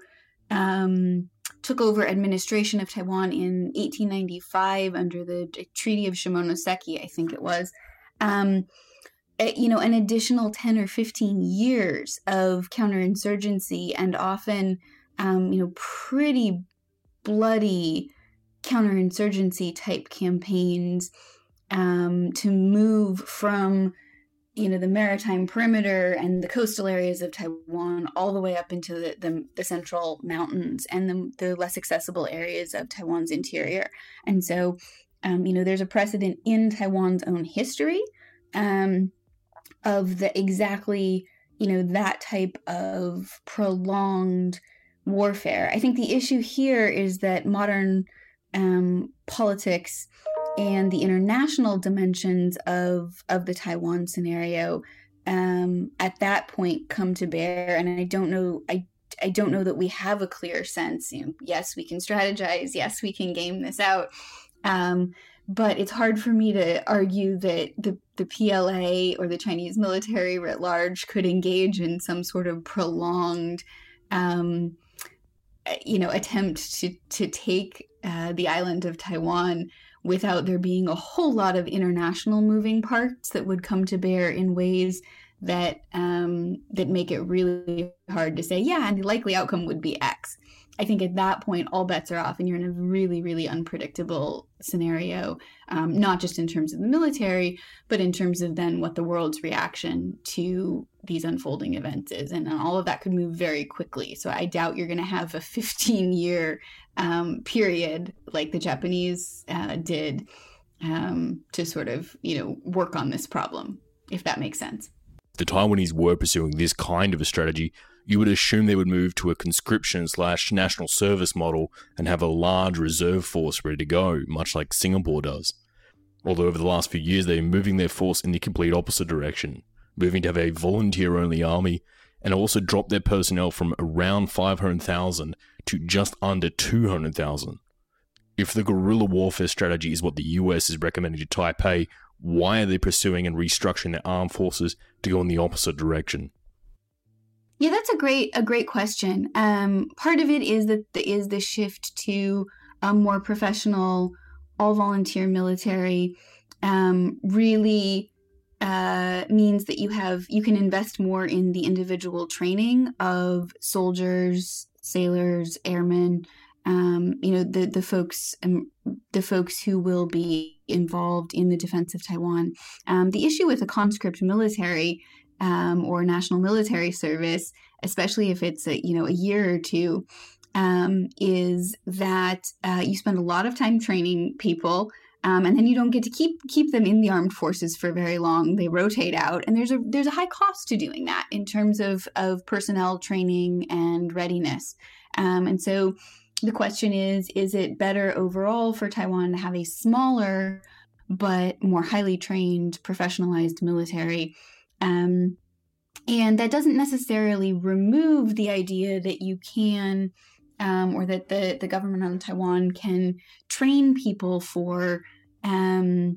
um, took over administration of Taiwan in eighteen ninety-five under the Treaty of Shimonoseki, I think it was, um, you know, an additional ten or fifteen years of counterinsurgency and often, um, you know, pretty bloody counterinsurgency type campaigns um, to move from, you know, the maritime perimeter and the coastal areas of Taiwan all the way up into the, the, the central mountains and the, the less accessible areas of Taiwan's interior. And so Um, you know, there's a precedent in Taiwan's own history um, of the exactly, you know, that type of prolonged warfare. I think the issue here is that modern um, politics and the international dimensions of of the Taiwan scenario um, at that point come to bear, and I don't know. I I don't know that we have a clear sense. You know, yes, we can strategize. Yes, we can game this out. Um, but it's hard for me to argue that the, the P L A or the Chinese military writ large could engage in some sort of prolonged, um, you know, attempt to to take uh, the island of Taiwan without there being a whole lot of international moving parts that would come to bear in ways that um, that make it really hard to say, yeah, and the likely outcome would be X. I think at that point, all bets are off and you're in a really, really unpredictable scenario, um, not just in terms of the military, but in terms of then what the world's reaction to these unfolding events is. And all of that could move very quickly. So I doubt you're going to have a fifteen-year um, period like the Japanese uh, did um, to sort of, you know, work on this problem, if that makes sense. If the Taiwanese were pursuing this kind of a strategy, you would assume they would move to a conscription slash national service model and have a large reserve force ready to go, much like Singapore does. Although over the last few years they're moving their force in the complete opposite direction, moving to have a volunteer-only army, and also drop their personnel from around five hundred thousand to just under two hundred thousand. If the guerrilla warfare strategy is what the U S is recommending to Taipei, why are they pursuing and restructuring their armed forces to go in the opposite direction? Yeah, that's a great a great question. Um, part of it is that the, is the shift to a more professional, all volunteer military. Um, really uh, means that you have you can invest more in the individual training of soldiers, sailors, airmen. Um, you know, the the folks um, the folks who will be involved in the defense of Taiwan. Um, the issue with a conscript military um, or national military service, especially if it's a you know a year or two, um, is that uh, you spend a lot of time training people. Um, and then you don't get to keep keep them in the armed forces for very long. They rotate out, and there's a there's a high cost to doing that in terms of of personnel training and readiness. Um, and so the question is: is it better overall for Taiwan to have a smaller but more highly trained, professionalized military? Um, and that doesn't necessarily remove the idea that you can. Um, or that the, the government on Taiwan can train people for um,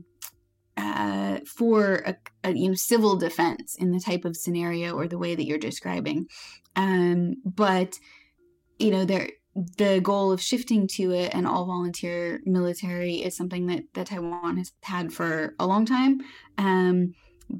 uh, for a, a you know civil defense in the type of scenario or the way that you're describing. Um, but you know there the goal of shifting to it an all volunteer military is something that, that Taiwan has had for a long time. Um,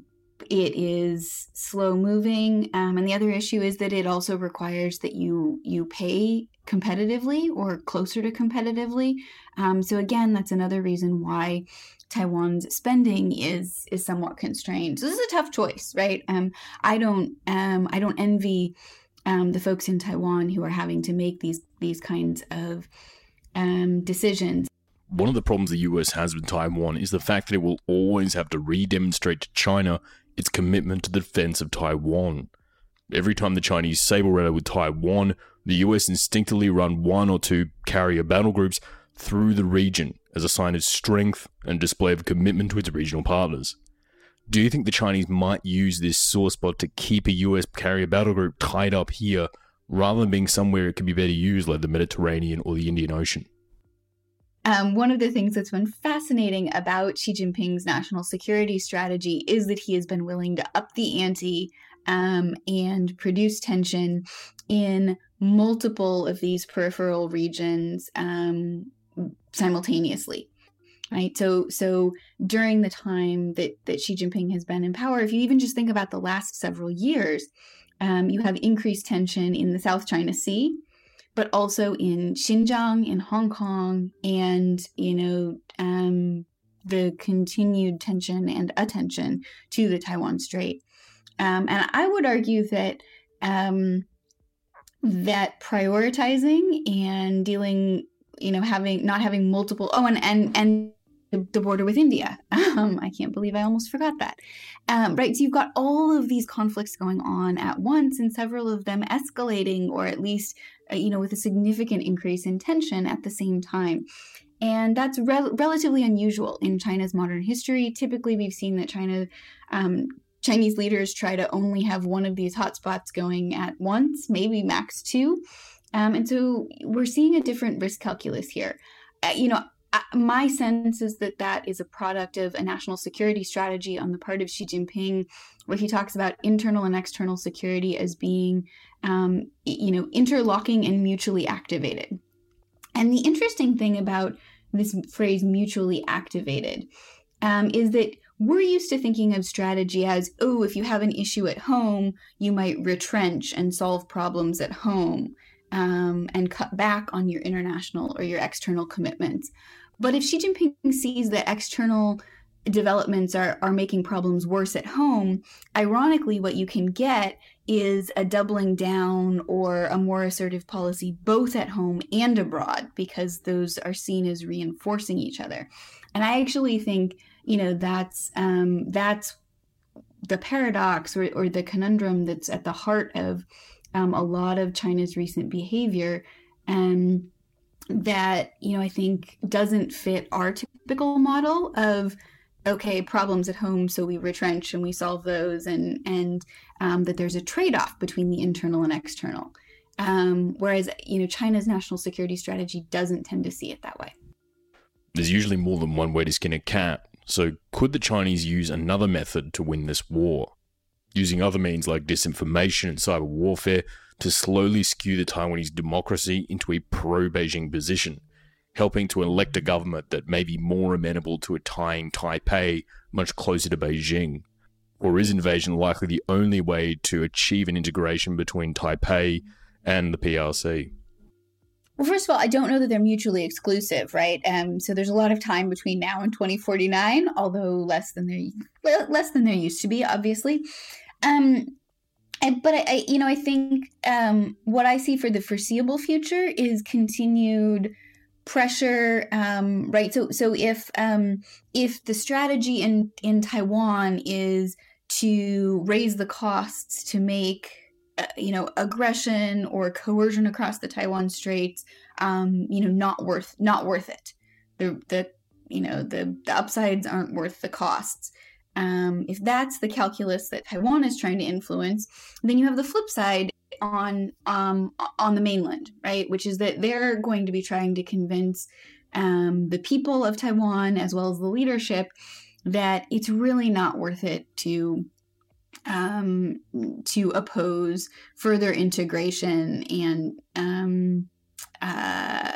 It is slow moving. Um, and the other issue is that it also requires that you you pay competitively or closer to competitively. Um, so again, that's another reason why Taiwan's spending is is somewhat constrained. So this is a tough choice, right? Um, I don't um, I don't envy um, the folks in Taiwan who are having to make these these kinds of um, decisions. One of the problems the U S has with Taiwan is the fact that it will always have to re-demonstrate to China its commitment to the defense of Taiwan. Every time the Chinese saber-rattle with Taiwan, the U S instinctively run one or two carrier battle groups through the region as a sign of strength and display of commitment to its regional partners. Do you think the Chinese might use this sore spot to keep a U S carrier battle group tied up here rather than being somewhere it could be better used like the Mediterranean or the Indian Ocean? Um, one of the things that's been fascinating about Xi Jinping's national security strategy is that he has been willing to up the ante um, and produce tension in multiple of these peripheral regions um, simultaneously. Right. So so during the time that, that Xi Jinping has been in power, if you even just think about the last several years, um, you have increased tension in the South China Sea, but also in Xinjiang, in Hong Kong, and, you know, um, the continued tension and attention to the Taiwan Strait. Um, and I would argue that um, that prioritizing and dealing, you know, having not having multiple, oh, and and, and the border with India. Um, I can't believe I almost forgot that. Um, right. So you've got all of these conflicts going on at once, and several of them escalating, or at least, uh, you know, with a significant increase in tension at the same time. And that's re- relatively unusual in China's modern history. Typically, we've seen that China, um, Chinese leaders try to only have one of these hotspots going at once, maybe max two. Um, and so we're seeing a different risk calculus here. Uh, you know, my sense is that that is a product of a national security strategy on the part of Xi Jinping, where he talks about internal and external security as being, um, you know, interlocking and mutually activated. And the interesting thing about this phrase mutually activated um, is that we're used to thinking of strategy as, oh, if you have an issue at home, you might retrench and solve problems at home. Um, and cut back on your international or your external commitments. But if Xi Jinping sees that external developments are, are making problems worse at home, ironically, what you can get is a doubling down or a more assertive policy both at home and abroad, because those are seen as reinforcing each other. And I actually think, you know, that's um, that's the paradox or, or the conundrum that's at the heart of Um, a lot of China's recent behavior, and that, you know, I think doesn't fit our typical model of, okay, problems at home, so we retrench and we solve those, and and um, that there's a trade-off between the internal and external. Um, whereas, you know, China's national security strategy doesn't tend to see it that way. There's usually more than one way to skin a cat, so could the Chinese use another method to win this war? Using other means like disinformation and cyber warfare to slowly skew the Taiwanese democracy into a pro-Beijing position, helping to elect a government that may be more amenable to a tying Taipei much closer to Beijing? Or is invasion likely the only way to achieve an integration between Taipei and the P R C? Well, first of all, I don't know that they're mutually exclusive, right? Um, so there's a lot of time between now and twenty forty-nine, although less than there, well, less than there used to be, obviously. Um, I, but I, I, you know, I think um, what I see for the foreseeable future is continued pressure, um, right? So, so if um, if the strategy in in Taiwan is to raise the costs to make Uh, you know, aggression or coercion across the Taiwan Straits, um, you know, not worth, not worth it. The, the, you know, the, the upsides aren't worth the costs. Um, if that's the calculus that Taiwan is trying to influence, then you have the flip side on, um, on the mainland, right? Which is that they're going to be trying to convince, um, the people of Taiwan as well as the leadership that it's really not worth it to, um, to oppose further integration and um, uh,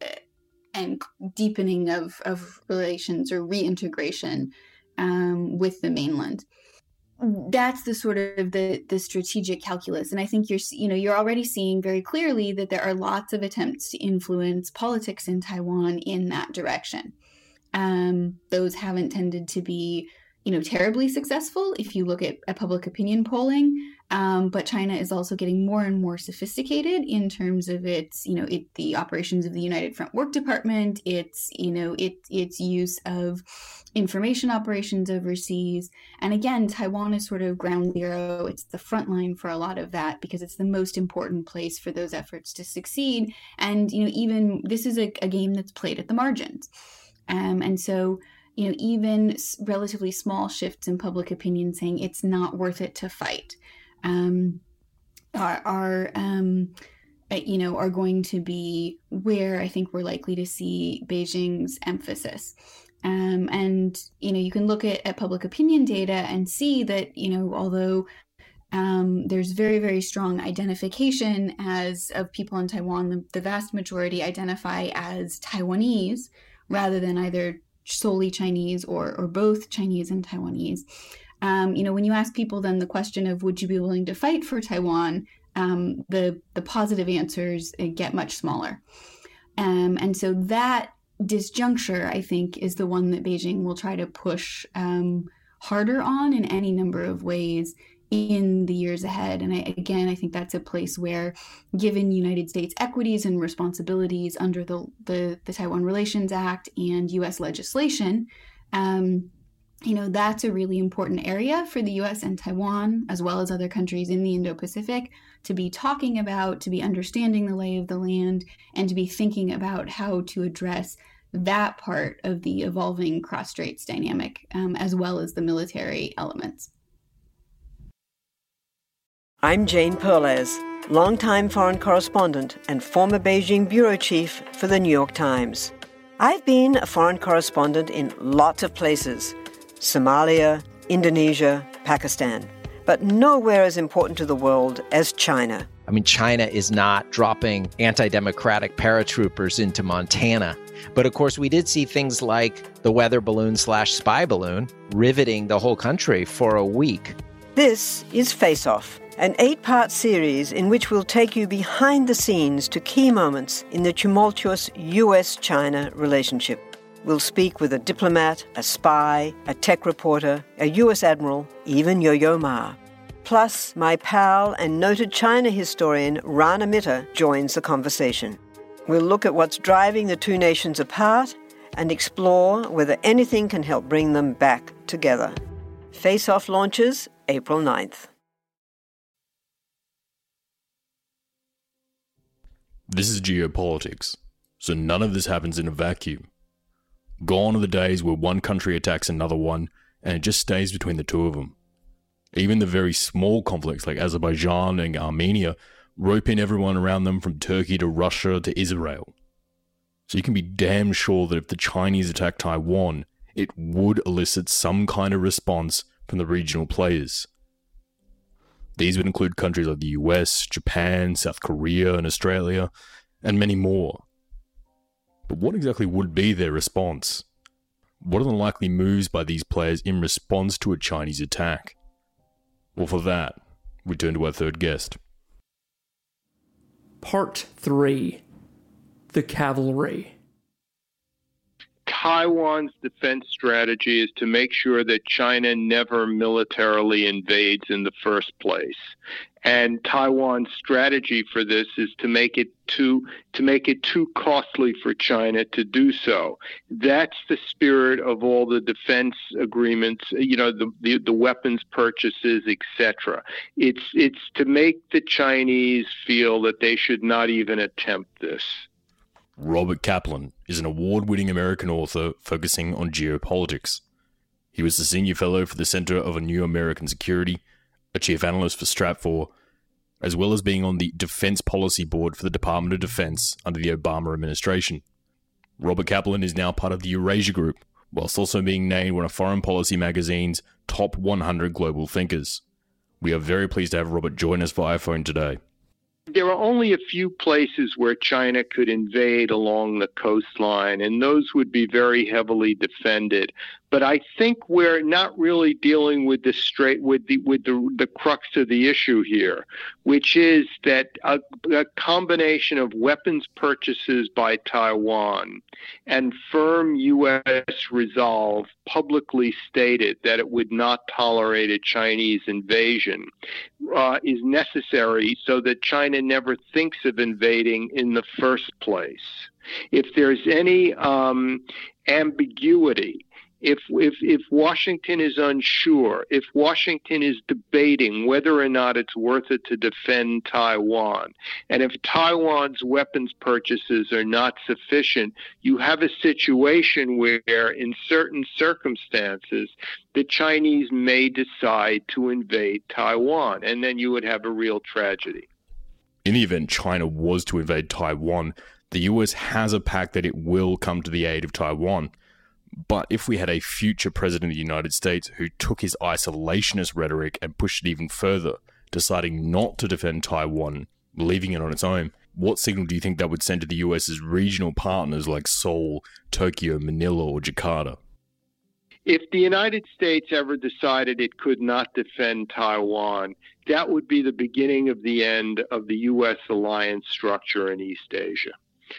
and deepening of, of relations or reintegration um, with the mainland. That's the sort of the the strategic calculus, and I think you're you know you're already seeing very clearly that there are lots of attempts to influence politics in Taiwan in that direction. Um, those haven't tended to be you know, terribly successful if you look at, at public opinion polling. Um, but China is also getting more and more sophisticated in terms of its, you know, it, the operations of the United Front Work Department, its, you know, it, its use of information operations overseas. And again, Taiwan is sort of ground zero. It's the front line for a lot of that because it's the most important place for those efforts to succeed. And, you know, even this is a, a game that's played at the margins. Um, and so, you know, even relatively small shifts in public opinion saying it's not worth it to fight um, are, are um, you know, are going to be where I think we're likely to see Beijing's emphasis. Um, and, you know, you can look at, at public opinion data and see that, you know, although um, there's very, very strong identification as of people in Taiwan, the, the vast majority identify as Taiwanese rather than either solely Chinese or or both Chinese and Taiwanese. Um, you know, when you ask people then the question of would you be willing to fight for Taiwan, um, the the positive answers get much smaller. Um, and so that disjuncture, I think, is the one that Beijing will try to push um, harder on in any number of ways in the years ahead. And I, again, I think that's a place where, given United States equities and responsibilities under the, the, the Taiwan Relations Act and U S legislation, um, you know, that's a really important area for the U S and Taiwan, as well as other countries in the Indo-Pacific, to be talking about, to be understanding the lay of the land, and to be thinking about how to address that part of the evolving cross-straits dynamic, um, as well as the military elements. I'm Jane Perlez, longtime foreign correspondent and former Beijing bureau chief for the New York Times. I've been a foreign correspondent in lots of places: Somalia, Indonesia, Pakistan, but nowhere as important to the world as China. I mean, China is not dropping anti-democratic paratroopers into Montana. But of course, we did see things like the weather balloon slash spy balloon riveting the whole country for a week. This is Face Off, an eight-part series in which we'll take you behind the scenes to key moments in the tumultuous U S China relationship. We'll speak with a diplomat, a spy, a tech reporter, a U S admiral, even Yo-Yo Ma. Plus, my pal and noted China historian Rana Mitter joins the conversation. We'll look at what's driving the two nations apart and explore whether anything can help bring them back together. Face Off launches April ninth. This is geopolitics, so none of this happens in a vacuum. Gone are the days where one country attacks another one and it just stays between the two of them. Even the very small conflicts like Azerbaijan and Armenia rope in everyone around them, from Turkey to Russia to Israel. So you can be damn sure that if the Chinese attack Taiwan, it would elicit some kind of response from the regional players. These would include countries like the U S, Japan, South Korea, and Australia, and many more. But what exactly would be their response? What are the likely moves by these players in response to a Chinese attack? Well, for that, we turn to our third guest. Part three. The Cavalry. Taiwan's defense strategy is to make sure that China never militarily invades in the first place. And Taiwan's strategy for this is to make it too to make it too costly for China to do so. That's the spirit of all the defense agreements, you know, the the, the weapons purchases, et cetera. It's it's to make the Chinese feel that they should not even attempt this. Robert Kaplan is an award-winning American author focusing on geopolitics. He was the senior fellow for the Center of a New American Security, a chief analyst for Stratfor, as well as being on the Defense Policy Board for the Department of Defense under the Obama administration. Robert Kaplan is now part of the Eurasia Group, whilst also being named one of Foreign Policy magazine's top one hundred global thinkers. We are very pleased to have Robert join us via phone today. There are only a few places where China could invade along the coastline, and those would be very heavily defended. But I think we're not really dealing with the straight with the with the, the crux of the issue here, which is that a, a combination of weapons purchases by Taiwan and firm U S resolve publicly stated that it would not tolerate a Chinese invasion uh, is necessary so that China never thinks of invading in the first place. If there's any um, ambiguity, If, if if Washington is unsure, if Washington is debating whether or not it's worth it to defend Taiwan, and if Taiwan's weapons purchases are not sufficient, you have a situation where, in certain circumstances, the Chinese may decide to invade Taiwan, and then you would have a real tragedy. In the event China was to invade Taiwan, the U S has a pact that it will come to the aid of Taiwan. But if we had a future president of the United States who took his isolationist rhetoric and pushed it even further, deciding not to defend Taiwan, leaving it on its own, what signal do you think that would send to the US's regional partners like Seoul, Tokyo, Manila, or Jakarta? If the United States ever decided it could not defend Taiwan, that would be the beginning of the end of the U S alliance structure in East Asia.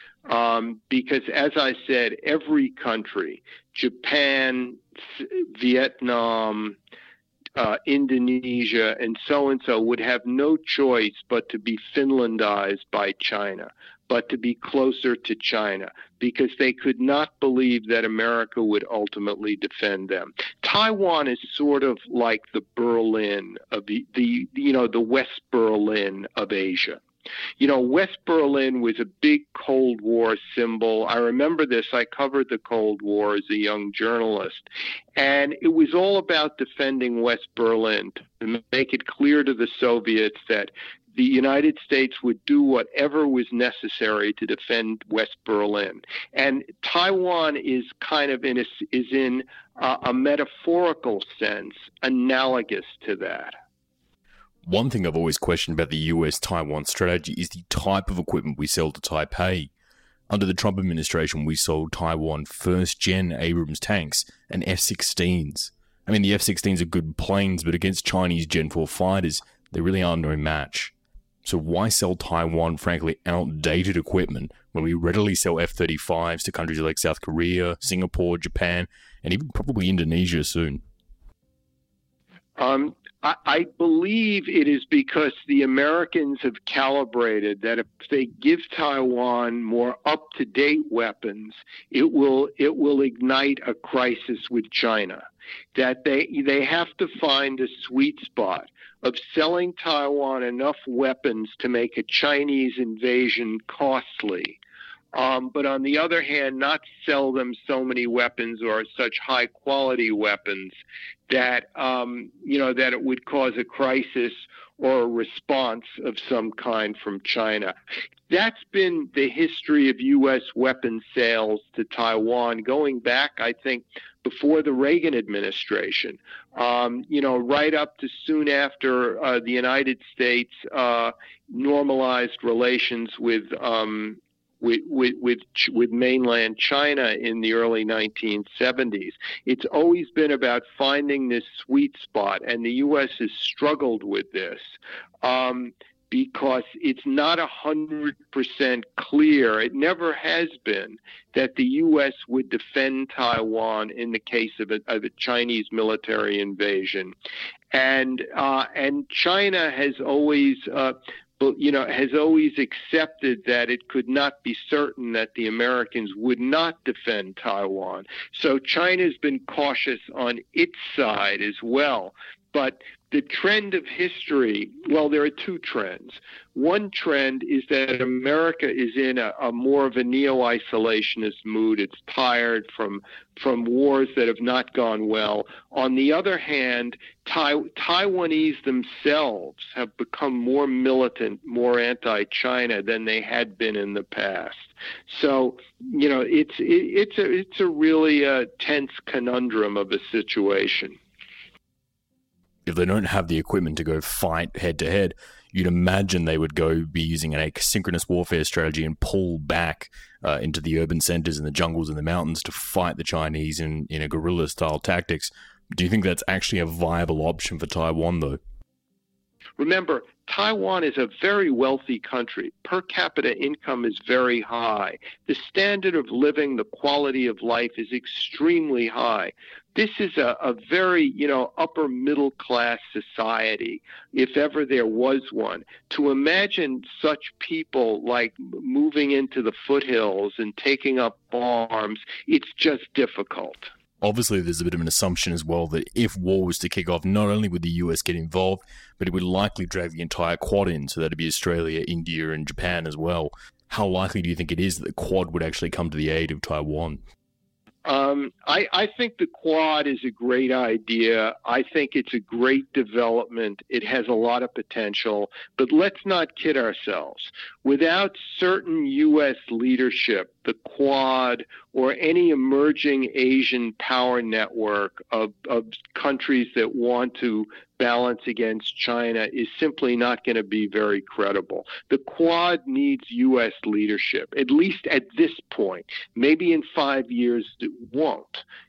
Um, because, as I said, every country, Japan, Vietnam, uh, Indonesia, and so-and-so would have no choice but to be Finlandized by China, but to be closer to China, because they could not believe that America would ultimately defend them. Taiwan is sort of like the Berlin of the, the you know, the West Berlin of Asia. You know, West Berlin was a big Cold War symbol. I remember this. I covered the Cold War as a young journalist. And it was all about defending West Berlin, to make it clear to the Soviets that the United States would do whatever was necessary to defend West Berlin. And Taiwan is kind of in a, is in a, a metaphorical sense analogous to that. One thing I've always questioned about the U S Taiwan strategy is the type of equipment we sell to Taipei. Under the Trump administration, we sold Taiwan first-gen Abrams tanks and F sixteens. I mean, the F sixteens are good planes, but against Chinese Gen four fighters, they really are no match. So why sell Taiwan, frankly, outdated equipment when we readily sell F thirty-fives to countries like South Korea, Singapore, Japan, and even probably Indonesia soon? Um, I, I believe it is because the Americans have calibrated that if they give Taiwan more up-to-date weapons, it will it will ignite a crisis with China. That they they have to find a sweet spot of selling Taiwan enough weapons to make a Chinese invasion costly. Um, but on the other hand, not sell them so many weapons or such high quality weapons that, um, you know, that it would cause a crisis or a response of some kind from China. That's been the history of U S weapons sales to Taiwan going back, I think, before the Reagan administration, um, you know, right up to soon after uh, the United States uh, normalized relations with um With, with with with mainland China in the early nineteen seventies. It's always been about finding this sweet spot, and the U S has struggled with this um, because it's not one hundred percent clear, it never has been, that the U S would defend Taiwan in the case of a, of a Chinese military invasion. And, uh, and China has always... Uh, But, you know, has always accepted that it could not be certain that the Americans would not defend Taiwan. So China's been cautious on its side as well. But the trend of history, well, there are two trends. One trend is that America is in a, a more of a neo-isolationist mood. It's tired from from wars that have not gone well. On the other hand, Tai- Taiwanese themselves have become more militant, more anti-China than they had been in the past. So, you know, it's it, it's a it's a really uh, tense conundrum of a situation. If they don't have the equipment to go fight head-to-head, you'd imagine they would go be using an asynchronous warfare strategy and pull back uh, into the urban centers and the jungles and the mountains to fight the Chinese in, in a guerrilla-style tactics. Do you think that's actually a viable option for Taiwan, though? Remember, Taiwan is a very wealthy country. Per capita income is very high. The standard of living, the quality of life is extremely high. This is a, a very, you know, upper middle class society, if ever there was one. To imagine such people like moving into the foothills and taking up arms, it's just difficult. Obviously, there's a bit of an assumption as well that if war was to kick off, not only would the U S get involved, but it would likely drag the entire Quad in, so that'd be Australia, India, and Japan as well. How likely do you think it is that the Quad would actually come to the aid of Taiwan? Um, I, I think the Quad is a great idea. I think it's a great development. It has a lot of potential. But let's not kid ourselves. Without certain U S leadership, the Quad or any emerging Asian power network of, of countries that want to balance against China is simply not going to be very credible. The Quad needs U S leadership, at least at this point. Maybe in five years it won't.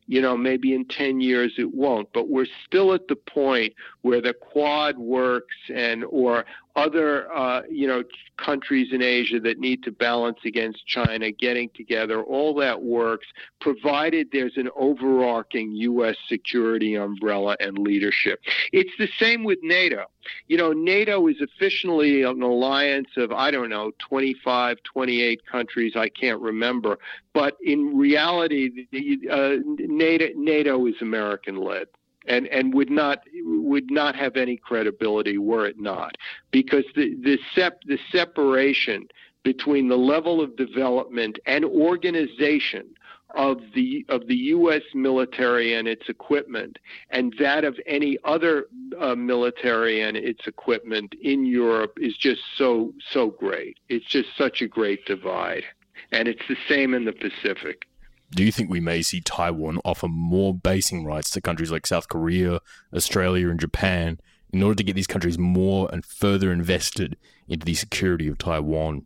You know, maybe in ten years it won't, but we're still at the point where the Quad works, and or other, uh, you know, countries in Asia that need to balance against China getting together. All that works, provided there's an overarching U S security umbrella and leadership. It's the same with NATO. You know, NATO is officially an alliance of, I don't know, twenty-five, twenty-eight countries. I can't remember. But in reality, the, uh, NATO, NATO is American-led. And, and would not would not have any credibility were it not, because the the, sep, the separation between the level of development and organization of the of the U S military and its equipment and that of any other uh, military and its equipment in Europe is just so so great. It's just such a great divide, and it's the same in the Pacific. Do you think we may see Taiwan offer more basing rights to countries like South Korea, Australia, and Japan in order to get these countries more and further invested into the security of Taiwan?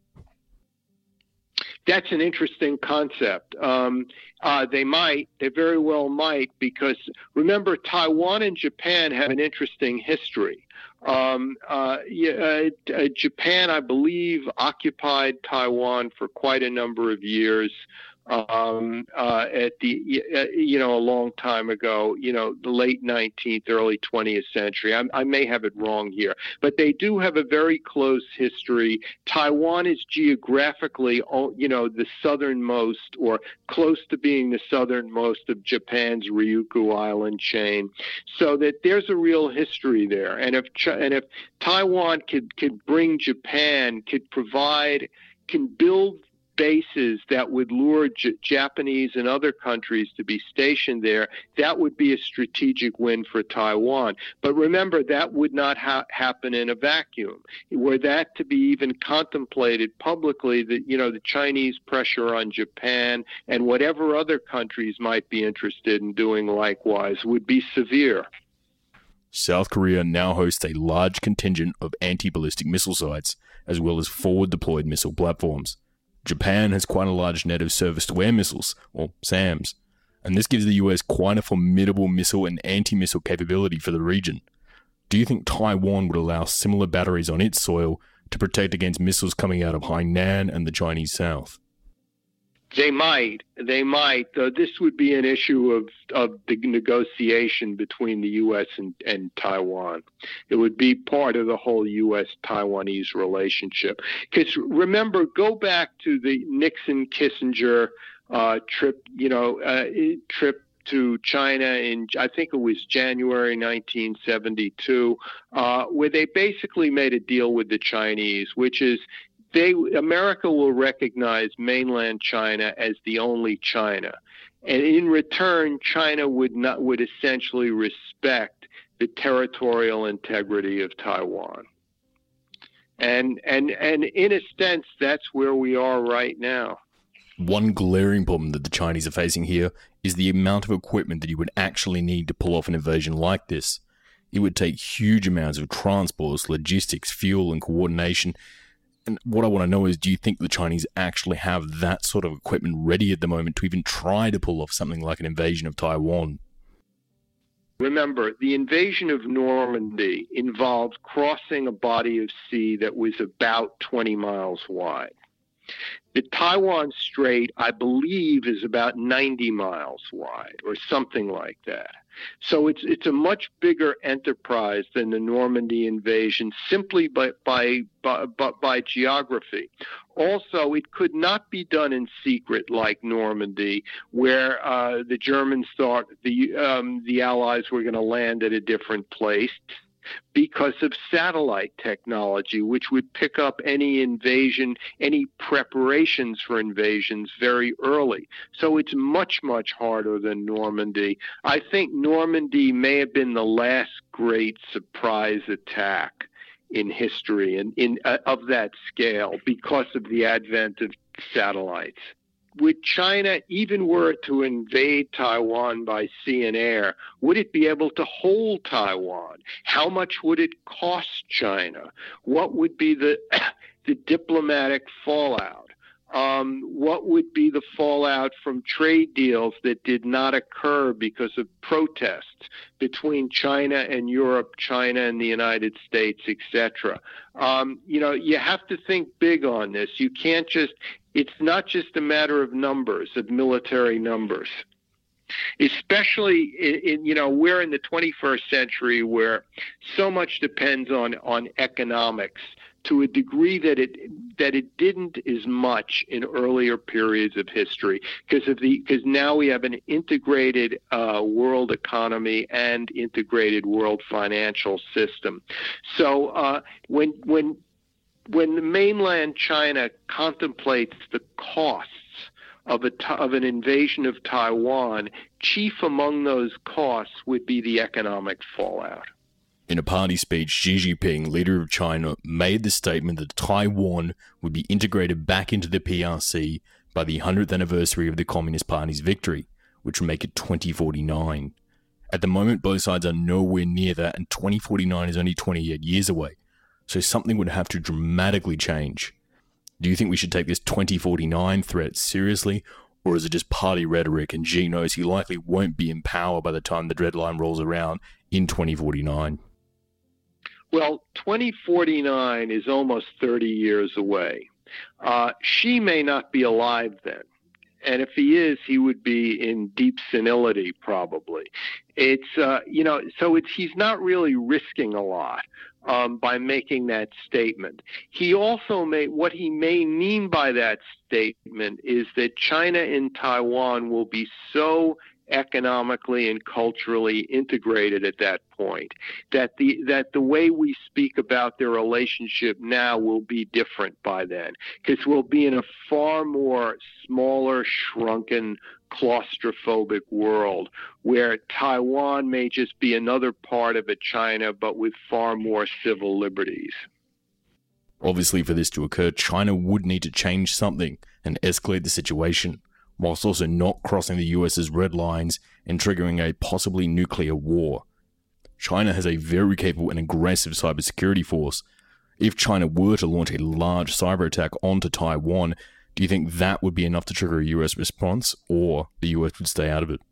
That's an interesting concept. Um, uh, they might, they very well might, because remember, Taiwan and Japan have an interesting history. Um, uh, yeah, uh, Japan, I believe, occupied Taiwan for quite a number of years. Um, uh, at the, uh, you know, a long time ago, you know, the late nineteenth, early twentieth century. I, I may have it wrong here, but they do have a very close history. Taiwan is geographically, you know, the southernmost or close to being the southernmost of Japan's Ryukyu Island chain, so that there's a real history there. And if, and if Taiwan could, could bring Japan, could provide, can build bases that would lure J- Japanese and other countries to be stationed there, that would be a strategic win for Taiwan. But remember, that would not ha- happen in a vacuum. Were that to be even contemplated publicly, that, you know, the Chinese pressure on Japan and whatever other countries might be interested in doing likewise would be severe. South Korea now hosts a large contingent of anti-ballistic missile sites, as well as forward-deployed missile platforms. Japan has quite a large net of surface-to-air missiles, or SAMs, and this gives the U S quite a formidable missile and anti-missile capability for the region. Do you think Taiwan would allow similar batteries on its soil to protect against missiles coming out of Hainan and the Chinese South? They might. They might. Uh, this would be an issue of, of the negotiation between the U S and, and Taiwan. It would be part of the whole U S Taiwanese relationship. Because remember, go back to the Nixon-Kissinger uh, trip, you know, uh, trip to China in, I think it was January nineteen seventy-two, uh, where they basically made a deal with the Chinese, which is, They, America will recognize mainland China as the only China, and in return, China would not would essentially respect the territorial integrity of Taiwan. And and and in a sense, that's where we are right now. One glaring problem that the Chinese are facing here is the amount of equipment that you would actually need to pull off an invasion like this. It would take huge amounts of transports, logistics, fuel, and coordination. And what I want to know is, do you think the Chinese actually have that sort of equipment ready at the moment to even try to pull off something like an invasion of Taiwan? Remember, the invasion of Normandy involved crossing a body of sea that was about twenty miles wide. The Taiwan Strait, I believe, is about ninety miles wide or something like that. So it's it's a much bigger enterprise than the Normandy invasion, simply by by by, by geography. Also, it could not be done in secret like Normandy, where uh, the Germans thought the um, the Allies were going to land at a different place, because of satellite technology, which would pick up any invasion, any preparations for invasions very early. So it's much, much harder than Normandy. I think Normandy may have been the last great surprise attack in history and in, uh, of that scale because of the advent of satellites. Would China, even were it to invade Taiwan by sea and air, would it be able to hold Taiwan? How much would it cost China? What would be the the diplomatic fallout? Um, what would be the fallout from trade deals that did not occur because of protests between China and Europe, China and the United States, et cetera? Um, you know, you have to think big on this. You can't just, it's not just a matter of numbers, of military numbers. Especially, in, in, you know, we're in the twenty-first century where so much depends on, on economics to a degree that it that it didn't as much in earlier periods of history because of the because now we have an integrated uh, world economy and integrated world financial system. So uh, when when when the mainland China contemplates the costs of a of an invasion of Taiwan, chief among those costs would be the economic fallout. In a party speech, Xi Jinping, leader of China, made the statement that Taiwan would be integrated back into the P R C by the hundredth anniversary of the Communist Party's victory, which would make it twenty forty-nine. At the moment, both sides are nowhere near that, and twenty forty-nine is only twenty-eight years away, so something would have to dramatically change. Do you think we should take this twenty forty-nine threat seriously, or is it just party rhetoric and Xi knows he likely won't be in power by the time the deadline rolls around in twenty forty-nine? Well, twenty forty-nine is almost thirty years away. Uh, Xi may not be alive then. And if he is, he would be in deep senility, probably. It's, uh, you know, so it's, he's not really risking a lot um, by making that statement. He also may, what he may mean by that statement is that China and Taiwan will be so economically and culturally integrated at that point that the that the way we speak about their relationship now will be different by then, because we'll be in a far more smaller, shrunken, claustrophobic world where Taiwan may just be another part of a China but with far more civil liberties. Obviously, for this to occur, China would need to change something and escalate the situation, whilst also not crossing the US's red lines and triggering a possibly nuclear war. China has a very capable and aggressive cybersecurity force. If China were to launch a large cyber attack onto Taiwan, do you think that would be enough to trigger a U S response, or the U S would stay out of it?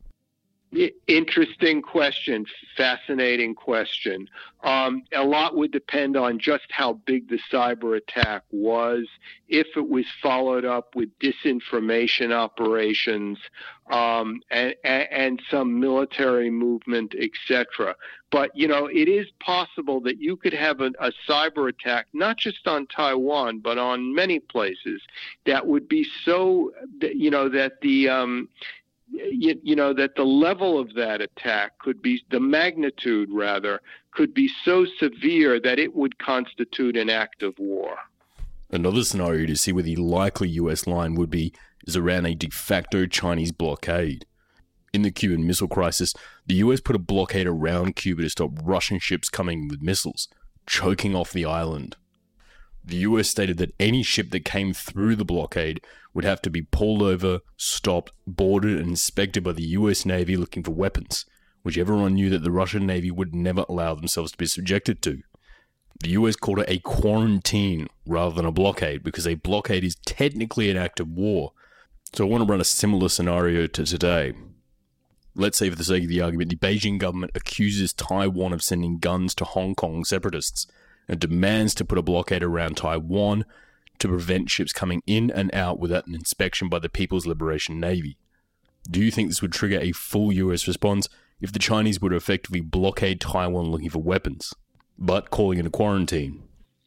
Interesting question. Fascinating question. Um, a lot would depend on just how big the cyber attack was, if it was followed up with disinformation operations, um, and, and some military movement, et cetera. But, you know, it is possible that you could have a, a cyber attack, not just on Taiwan, but on many places, that would be so, you know, that the... Um, You, you know, that the level of that attack could be, the magnitude rather, could be so severe that it would constitute an act of war. Another scenario to see where the likely U S line would be is around a de facto Chinese blockade. In the Cuban Missile Crisis, the U S put a blockade around Cuba to stop Russian ships coming with missiles, choking off the island. The U S stated that any ship that came through the blockade would have to be pulled over, stopped, boarded, and inspected by the U S Navy looking for weapons, which everyone knew that the Russian Navy would never allow themselves to be subjected to. The U S called it a quarantine rather than a blockade, because a blockade is technically an act of war. So I want to run a similar scenario to today. Let's say, for the sake of the argument, the Beijing government accuses Taiwan of sending guns to Hong Kong separatists and demands to put a blockade around Taiwan to prevent ships coming in and out without an inspection by the People's Liberation Navy. Do you think this would trigger a full U S response if the Chinese were to effectively blockade Taiwan looking for weapons, but calling it a quarantine?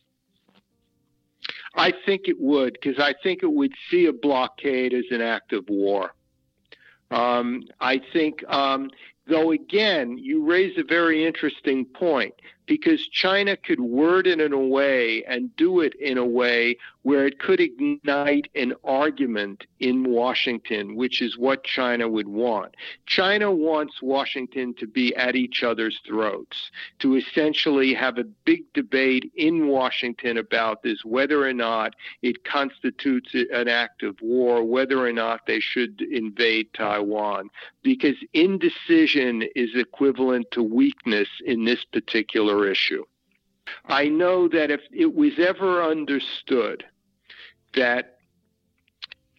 I think it would, because I think it would see a blockade as an act of war. Um, I think, um, though, again, you raise a very interesting point, because China could word it in a way and do it in a way where it could ignite an argument in Washington, which is what China would want. China wants Washington to be at each other's throats, to essentially have a big debate in Washington about this, whether or not it constitutes an act of war, whether or not they should invade Taiwan, because indecision is equivalent to weakness in this particular issue. I know that if it was ever understood that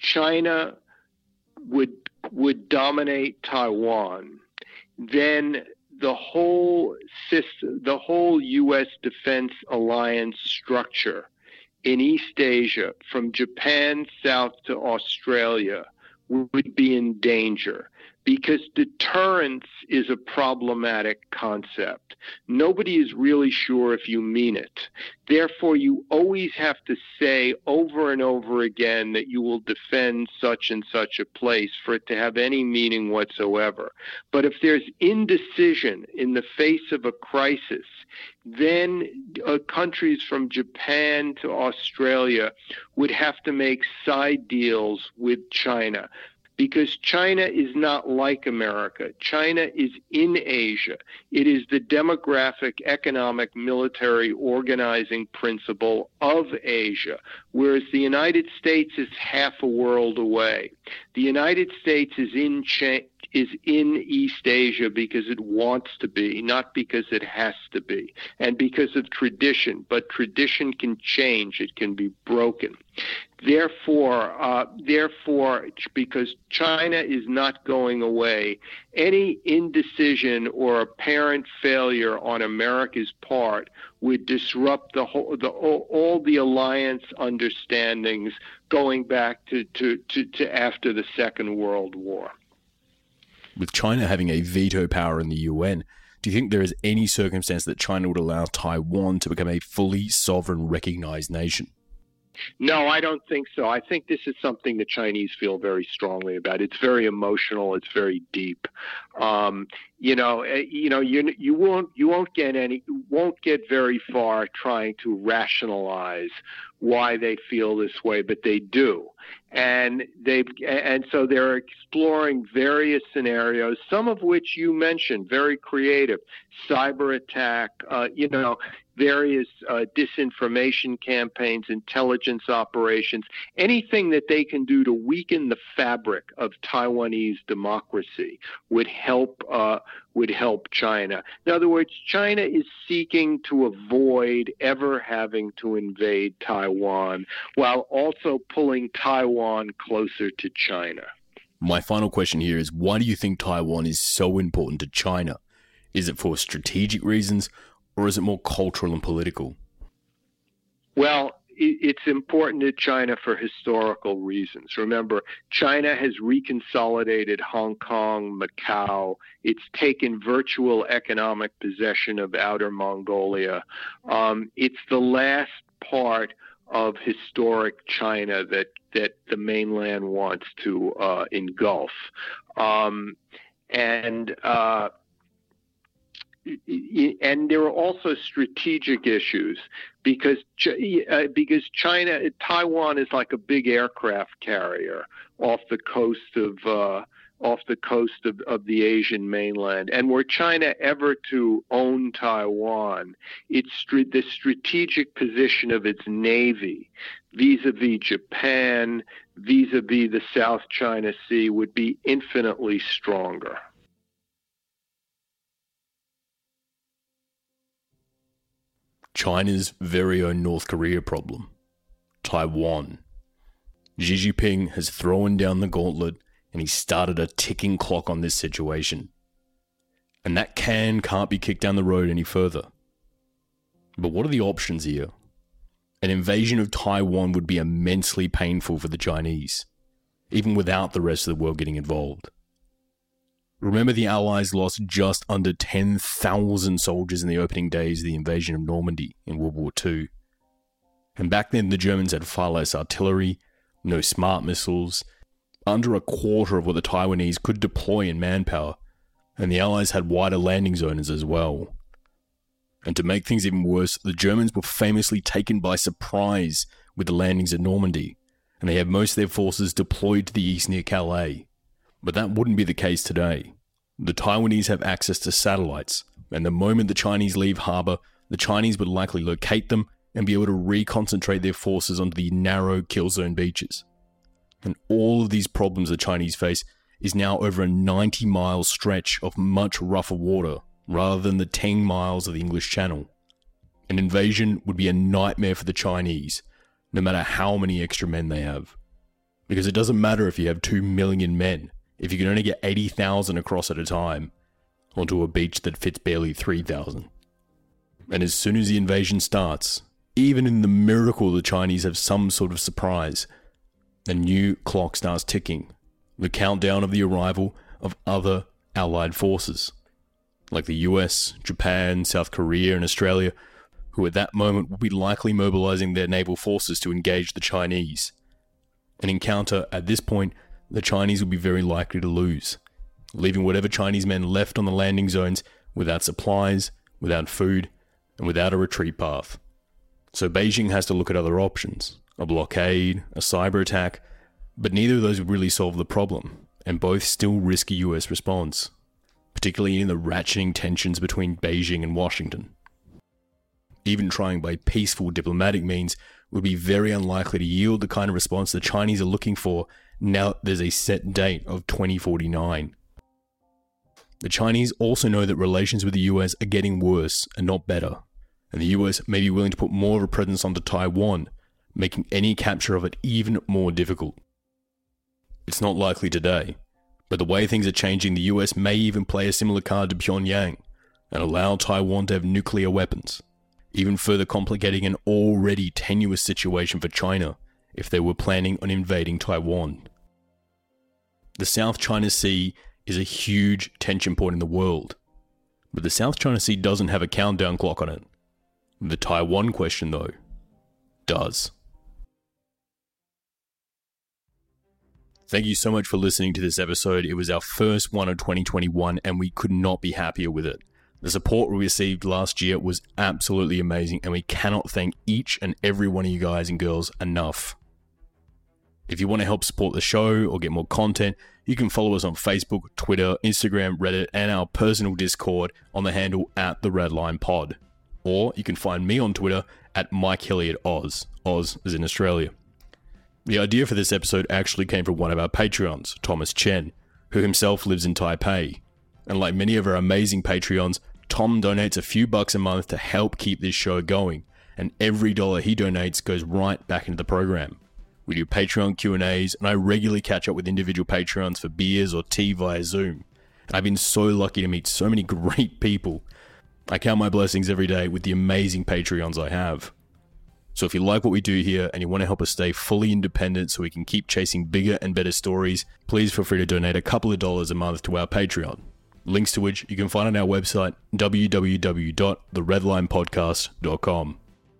China would would dominate Taiwan, then the whole system, the whole U S defense alliance structure in East Asia, from Japan south to Australia, would be in danger, because deterrence is a problematic concept. Nobody is really sure if you mean it. Therefore, you always have to say over and over again that you will defend such and such a place for it to have any meaning whatsoever. But if there's indecision in the face of a crisis, then uh, countries from Japan to Australia would have to make side deals with China, because China is not like America. China is in Asia. It is the demographic, economic, military organizing principle of Asia, whereas the United States is half a world away. The United States is in China, is in East Asia because it wants to be, not because it has to be, and because of tradition. But tradition can change. It can be broken. Therefore, uh, therefore, because China is not going away, any indecision or apparent failure on America's part would disrupt the whole, the all, all the alliance understandings going back to, to, to, to after the Second World War. With China having a veto power in the U N, do you think there is any circumstance that China would allow Taiwan to become a fully sovereign, recognized nation? No, I don't think so. I think this is something the Chinese feel very strongly about. It's very emotional. It's very deep. Um, you know, you know, you you won't you won't get any won't get very far trying to rationalize why they feel this way, but they do. And they and so they're exploring various scenarios, some of which you mentioned, very creative, cyber attack, uh, you know, various uh, disinformation campaigns, intelligence operations, anything that they can do to weaken the fabric of Taiwanese democracy would help uh, would help China. In other words, China is seeking to avoid ever having to invade Taiwan, while also pulling Taiwan closer to China. My final question here is, why do you think Taiwan is so important to China? Is it for strategic reasons, or is it more cultural and political? Well, it's important to China for historical reasons. Remember, China has reconsolidated Hong Kong, Macau. It's taken virtual economic possession of Outer Mongolia. Um, it's the last part of historic China that, that the mainland wants to uh, engulf. Um, and... Uh, And there are also strategic issues because uh, because China, Taiwan is like a big aircraft carrier off the coast of uh, off the coast of, of the Asian mainland. And were China ever to own Taiwan, it's st- the strategic position of its navy vis-a-vis Japan, vis-a-vis the South China Sea would be infinitely stronger. China's very own North Korea problem, Taiwan. Xi Jinping has thrown down the gauntlet and he started a ticking clock on this situation. And that can can't be kicked down the road any further. But what are the options here? An invasion of Taiwan would be immensely painful for the Chinese, even without the rest of the world getting involved. Remember, the Allies lost just under ten thousand soldiers in the opening days of the invasion of Normandy in World War Two. And back then, the Germans had far less artillery, no smart missiles, under a quarter of what the Taiwanese could deploy in manpower, and the Allies had wider landing zones as well. And to make things even worse, the Germans were famously taken by surprise with the landings at Normandy, and they had most of their forces deployed to the east near Calais. But that wouldn't be the case today. The Taiwanese have access to satellites, and the moment the Chinese leave harbour, the Chinese would likely locate them and be able to reconcentrate their forces onto the narrow kill zone beaches. And all of these problems the Chinese face is now over a ninety mile stretch of much rougher water, rather than the ten miles of the English Channel. An invasion would be a nightmare for the Chinese, no matter how many extra men they have. Because it doesn't matter if you have two million men, if you can only get eighty thousand across at a time, onto a beach that fits barely three thousand. And as soon as the invasion starts, even in the miracle the Chinese have some sort of surprise, a new clock starts ticking, the countdown of the arrival of other allied forces, like the U S, Japan, South Korea, and Australia, who at that moment will be likely mobilizing their naval forces to engage the Chinese. An encounter at this point, the Chinese will be very likely to lose, leaving whatever Chinese men left on the landing zones without supplies, without food, and without a retreat path. So Beijing has to look at other options, a blockade, a cyber attack, but neither of those would really solve the problem, and both still risk a U S response, particularly in the ratcheting tensions between Beijing and Washington. Even trying by peaceful diplomatic means would be very unlikely to yield the kind of response the Chinese are looking for now that there's a set date of twenty forty-nine. The Chinese also know that relations with the U S are getting worse and not better, and the U S may be willing to put more of a presence onto Taiwan, making any capture of it even more difficult. It's not likely today, but the way things are changing, the U S may even play a similar card to Pyongyang and allow Taiwan to have nuclear weapons, even further complicating an already tenuous situation for China if they were planning on invading Taiwan. The South China Sea is a huge tension point in the world, but the South China Sea doesn't have a countdown clock on it. The Taiwan question, though, does. Thank you so much for listening to this episode. It was our first one of twenty twenty-one, and we could not be happier with it. The support we received last year was absolutely amazing, and we cannot thank each and every one of you guys and girls enough. If you want to help support the show or get more content, you can follow us on Facebook, Twitter, Instagram, Reddit, and our personal Discord on the handle at the Redline Pod. Or you can find me on Twitter at Mike Hilliard Oz. Oz is in Australia. The idea for this episode actually came from one of our Patreons, Thomas Chen, who himself lives in Taipei. And like many of our amazing Patreons, Tom donates a few bucks a month to help keep this show going, and every dollar he donates goes right back into the program. We do Patreon Q and A's, and I regularly catch up with individual Patreons for beers or tea via Zoom. And I've been so lucky to meet so many great people. I count my blessings every day with the amazing Patreons I have. So if you like what we do here and you want to help us stay fully independent so we can keep chasing bigger and better stories, please feel free to donate a couple of dollars a month to our Patreon. Links to which you can find on our website, w w w dot the redline podcast dot com.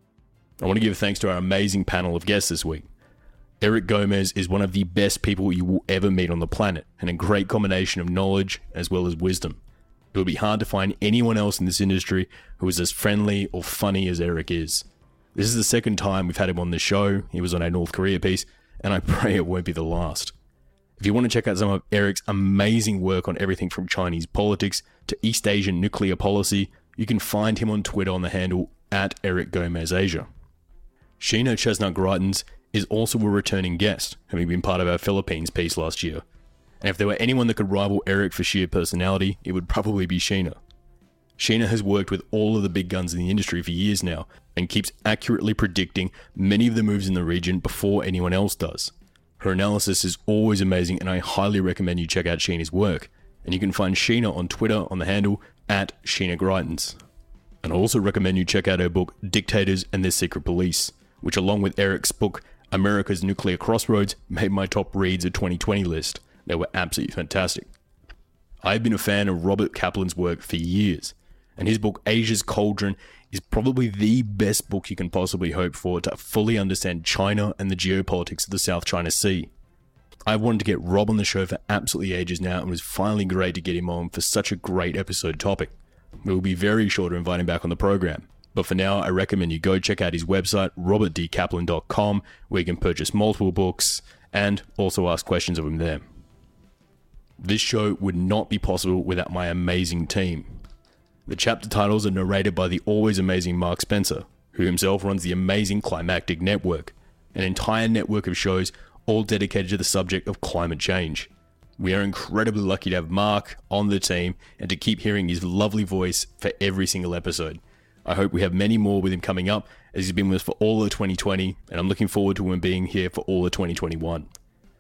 I want to give thanks to our amazing panel of guests this week. Eric Gomez is one of the best people you will ever meet on the planet, and a great combination of knowledge as well as wisdom. It would be hard to find anyone else in this industry who is as friendly or funny as Eric is. This is the second time we've had him on the show. He was on our North Korea piece, and I pray it won't be the last. If you want to check out some of Eric's amazing work on everything from Chinese politics to East Asian nuclear policy, you can find him on Twitter on the handle at Eric Gomez Asia. Sheena Chestnut-Greitens is also a returning guest, having been part of our Philippines piece last year. And if there were anyone that could rival Eric for sheer personality, it would probably be Sheena. Sheena has worked with all of the big guns in the industry for years now, and keeps accurately predicting many of the moves in the region before anyone else does. Her analysis is always amazing, and I highly recommend you check out Sheena's work. And you can find Sheena on Twitter on the handle at Sheena Greitens. And I also recommend you check out her book, Dictators and Their Secret Police, which along with Eric's book, America's Nuclear Crossroads, made my top reads of twenty twenty list. They were absolutely fantastic. I've been a fan of Robert Kaplan's work for years, and his book, Asia's Cauldron, is probably the best book you can possibly hope for to fully understand China and the geopolitics of the South China Sea. I've wanted to get Rob on the show for absolutely ages now, and it was finally great to get him on for such a great episode topic. We will be very sure to invite him back on the program. But for now, I recommend you go check out his website, robert d kaplan dot com, where you can purchase multiple books and also ask questions of him there. This show would not be possible without my amazing team. The chapter titles are narrated by the always amazing Mark Spencer, who himself runs the amazing Climactic Network, an entire network of shows all dedicated to the subject of climate change. We are incredibly lucky to have Mark on the team and to keep hearing his lovely voice for every single episode. I hope we have many more with him coming up, as he's been with us for all of twenty twenty, and I'm looking forward to him being here for all of twenty twenty-one.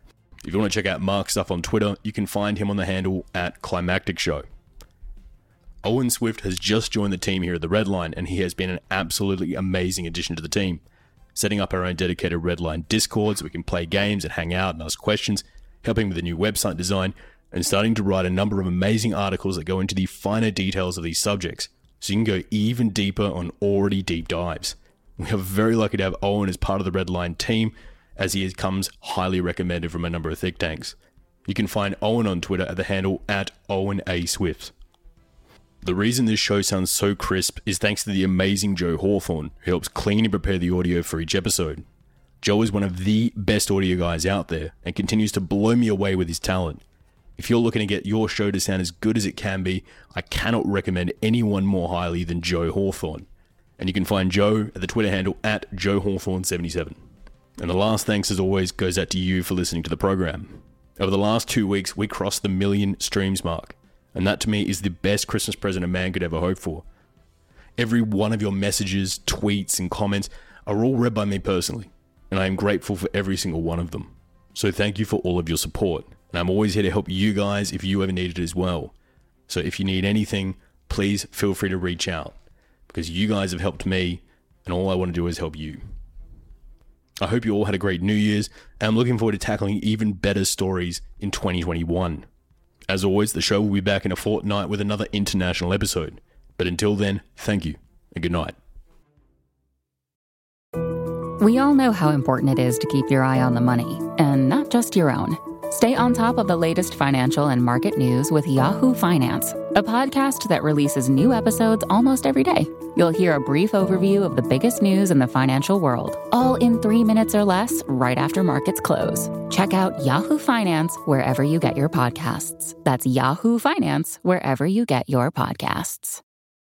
If you want to check out Mark's stuff on Twitter, you can find him on the handle at Climactic Show. Owen Swift has just joined the team here at the Redline, and he has been an absolutely amazing addition to the team. Setting up our own dedicated Redline Discord so we can play games and hang out and ask questions, helping with the new website design, and starting to write a number of amazing articles that go into the finer details of these subjects, so you can go even deeper on already deep dives. We are very lucky to have Owen as part of the Redline team, as he comes highly recommended from a number of think tanks. You can find Owen on Twitter at the handle at Owen A. Swift. The reason this show sounds so crisp is thanks to the amazing Joe Hawthorne, who helps clean and prepare the audio for each episode. Joe is one of the best audio guys out there and continues to blow me away with his talent. If you're looking to get your show to sound as good as it can be, I cannot recommend anyone more highly than Joe Hawthorne. And you can find Joe at the Twitter handle at Joe Hawthorne seventy-seven. And the last thanks, as always, goes out to you for listening to the program. Over the last two weeks, we crossed the million streams mark, and that to me is the best Christmas present a man could ever hope for. Every one of your messages, tweets, and comments are all read by me personally, and I am grateful for every single one of them. So thank you for all of your support, and I'm always here to help you guys if you ever need it as well. So if you need anything, please feel free to reach out, because you guys have helped me, and all I want to do is help you. I hope you all had a great New Year's, and I'm looking forward to tackling even better stories in twenty twenty-one. As always, the show will be back in a fortnight with another international episode. But until then, thank you, and good night. We all know how important it is to keep your eye on the money, and not just your own. Stay on top of the latest financial and market news with Yahoo Finance, a podcast that releases new episodes almost every day. You'll hear a brief overview of the biggest news in the financial world, all in three minutes or less, right after markets close. Check out Yahoo Finance wherever you get your podcasts. That's Yahoo Finance wherever you get your podcasts.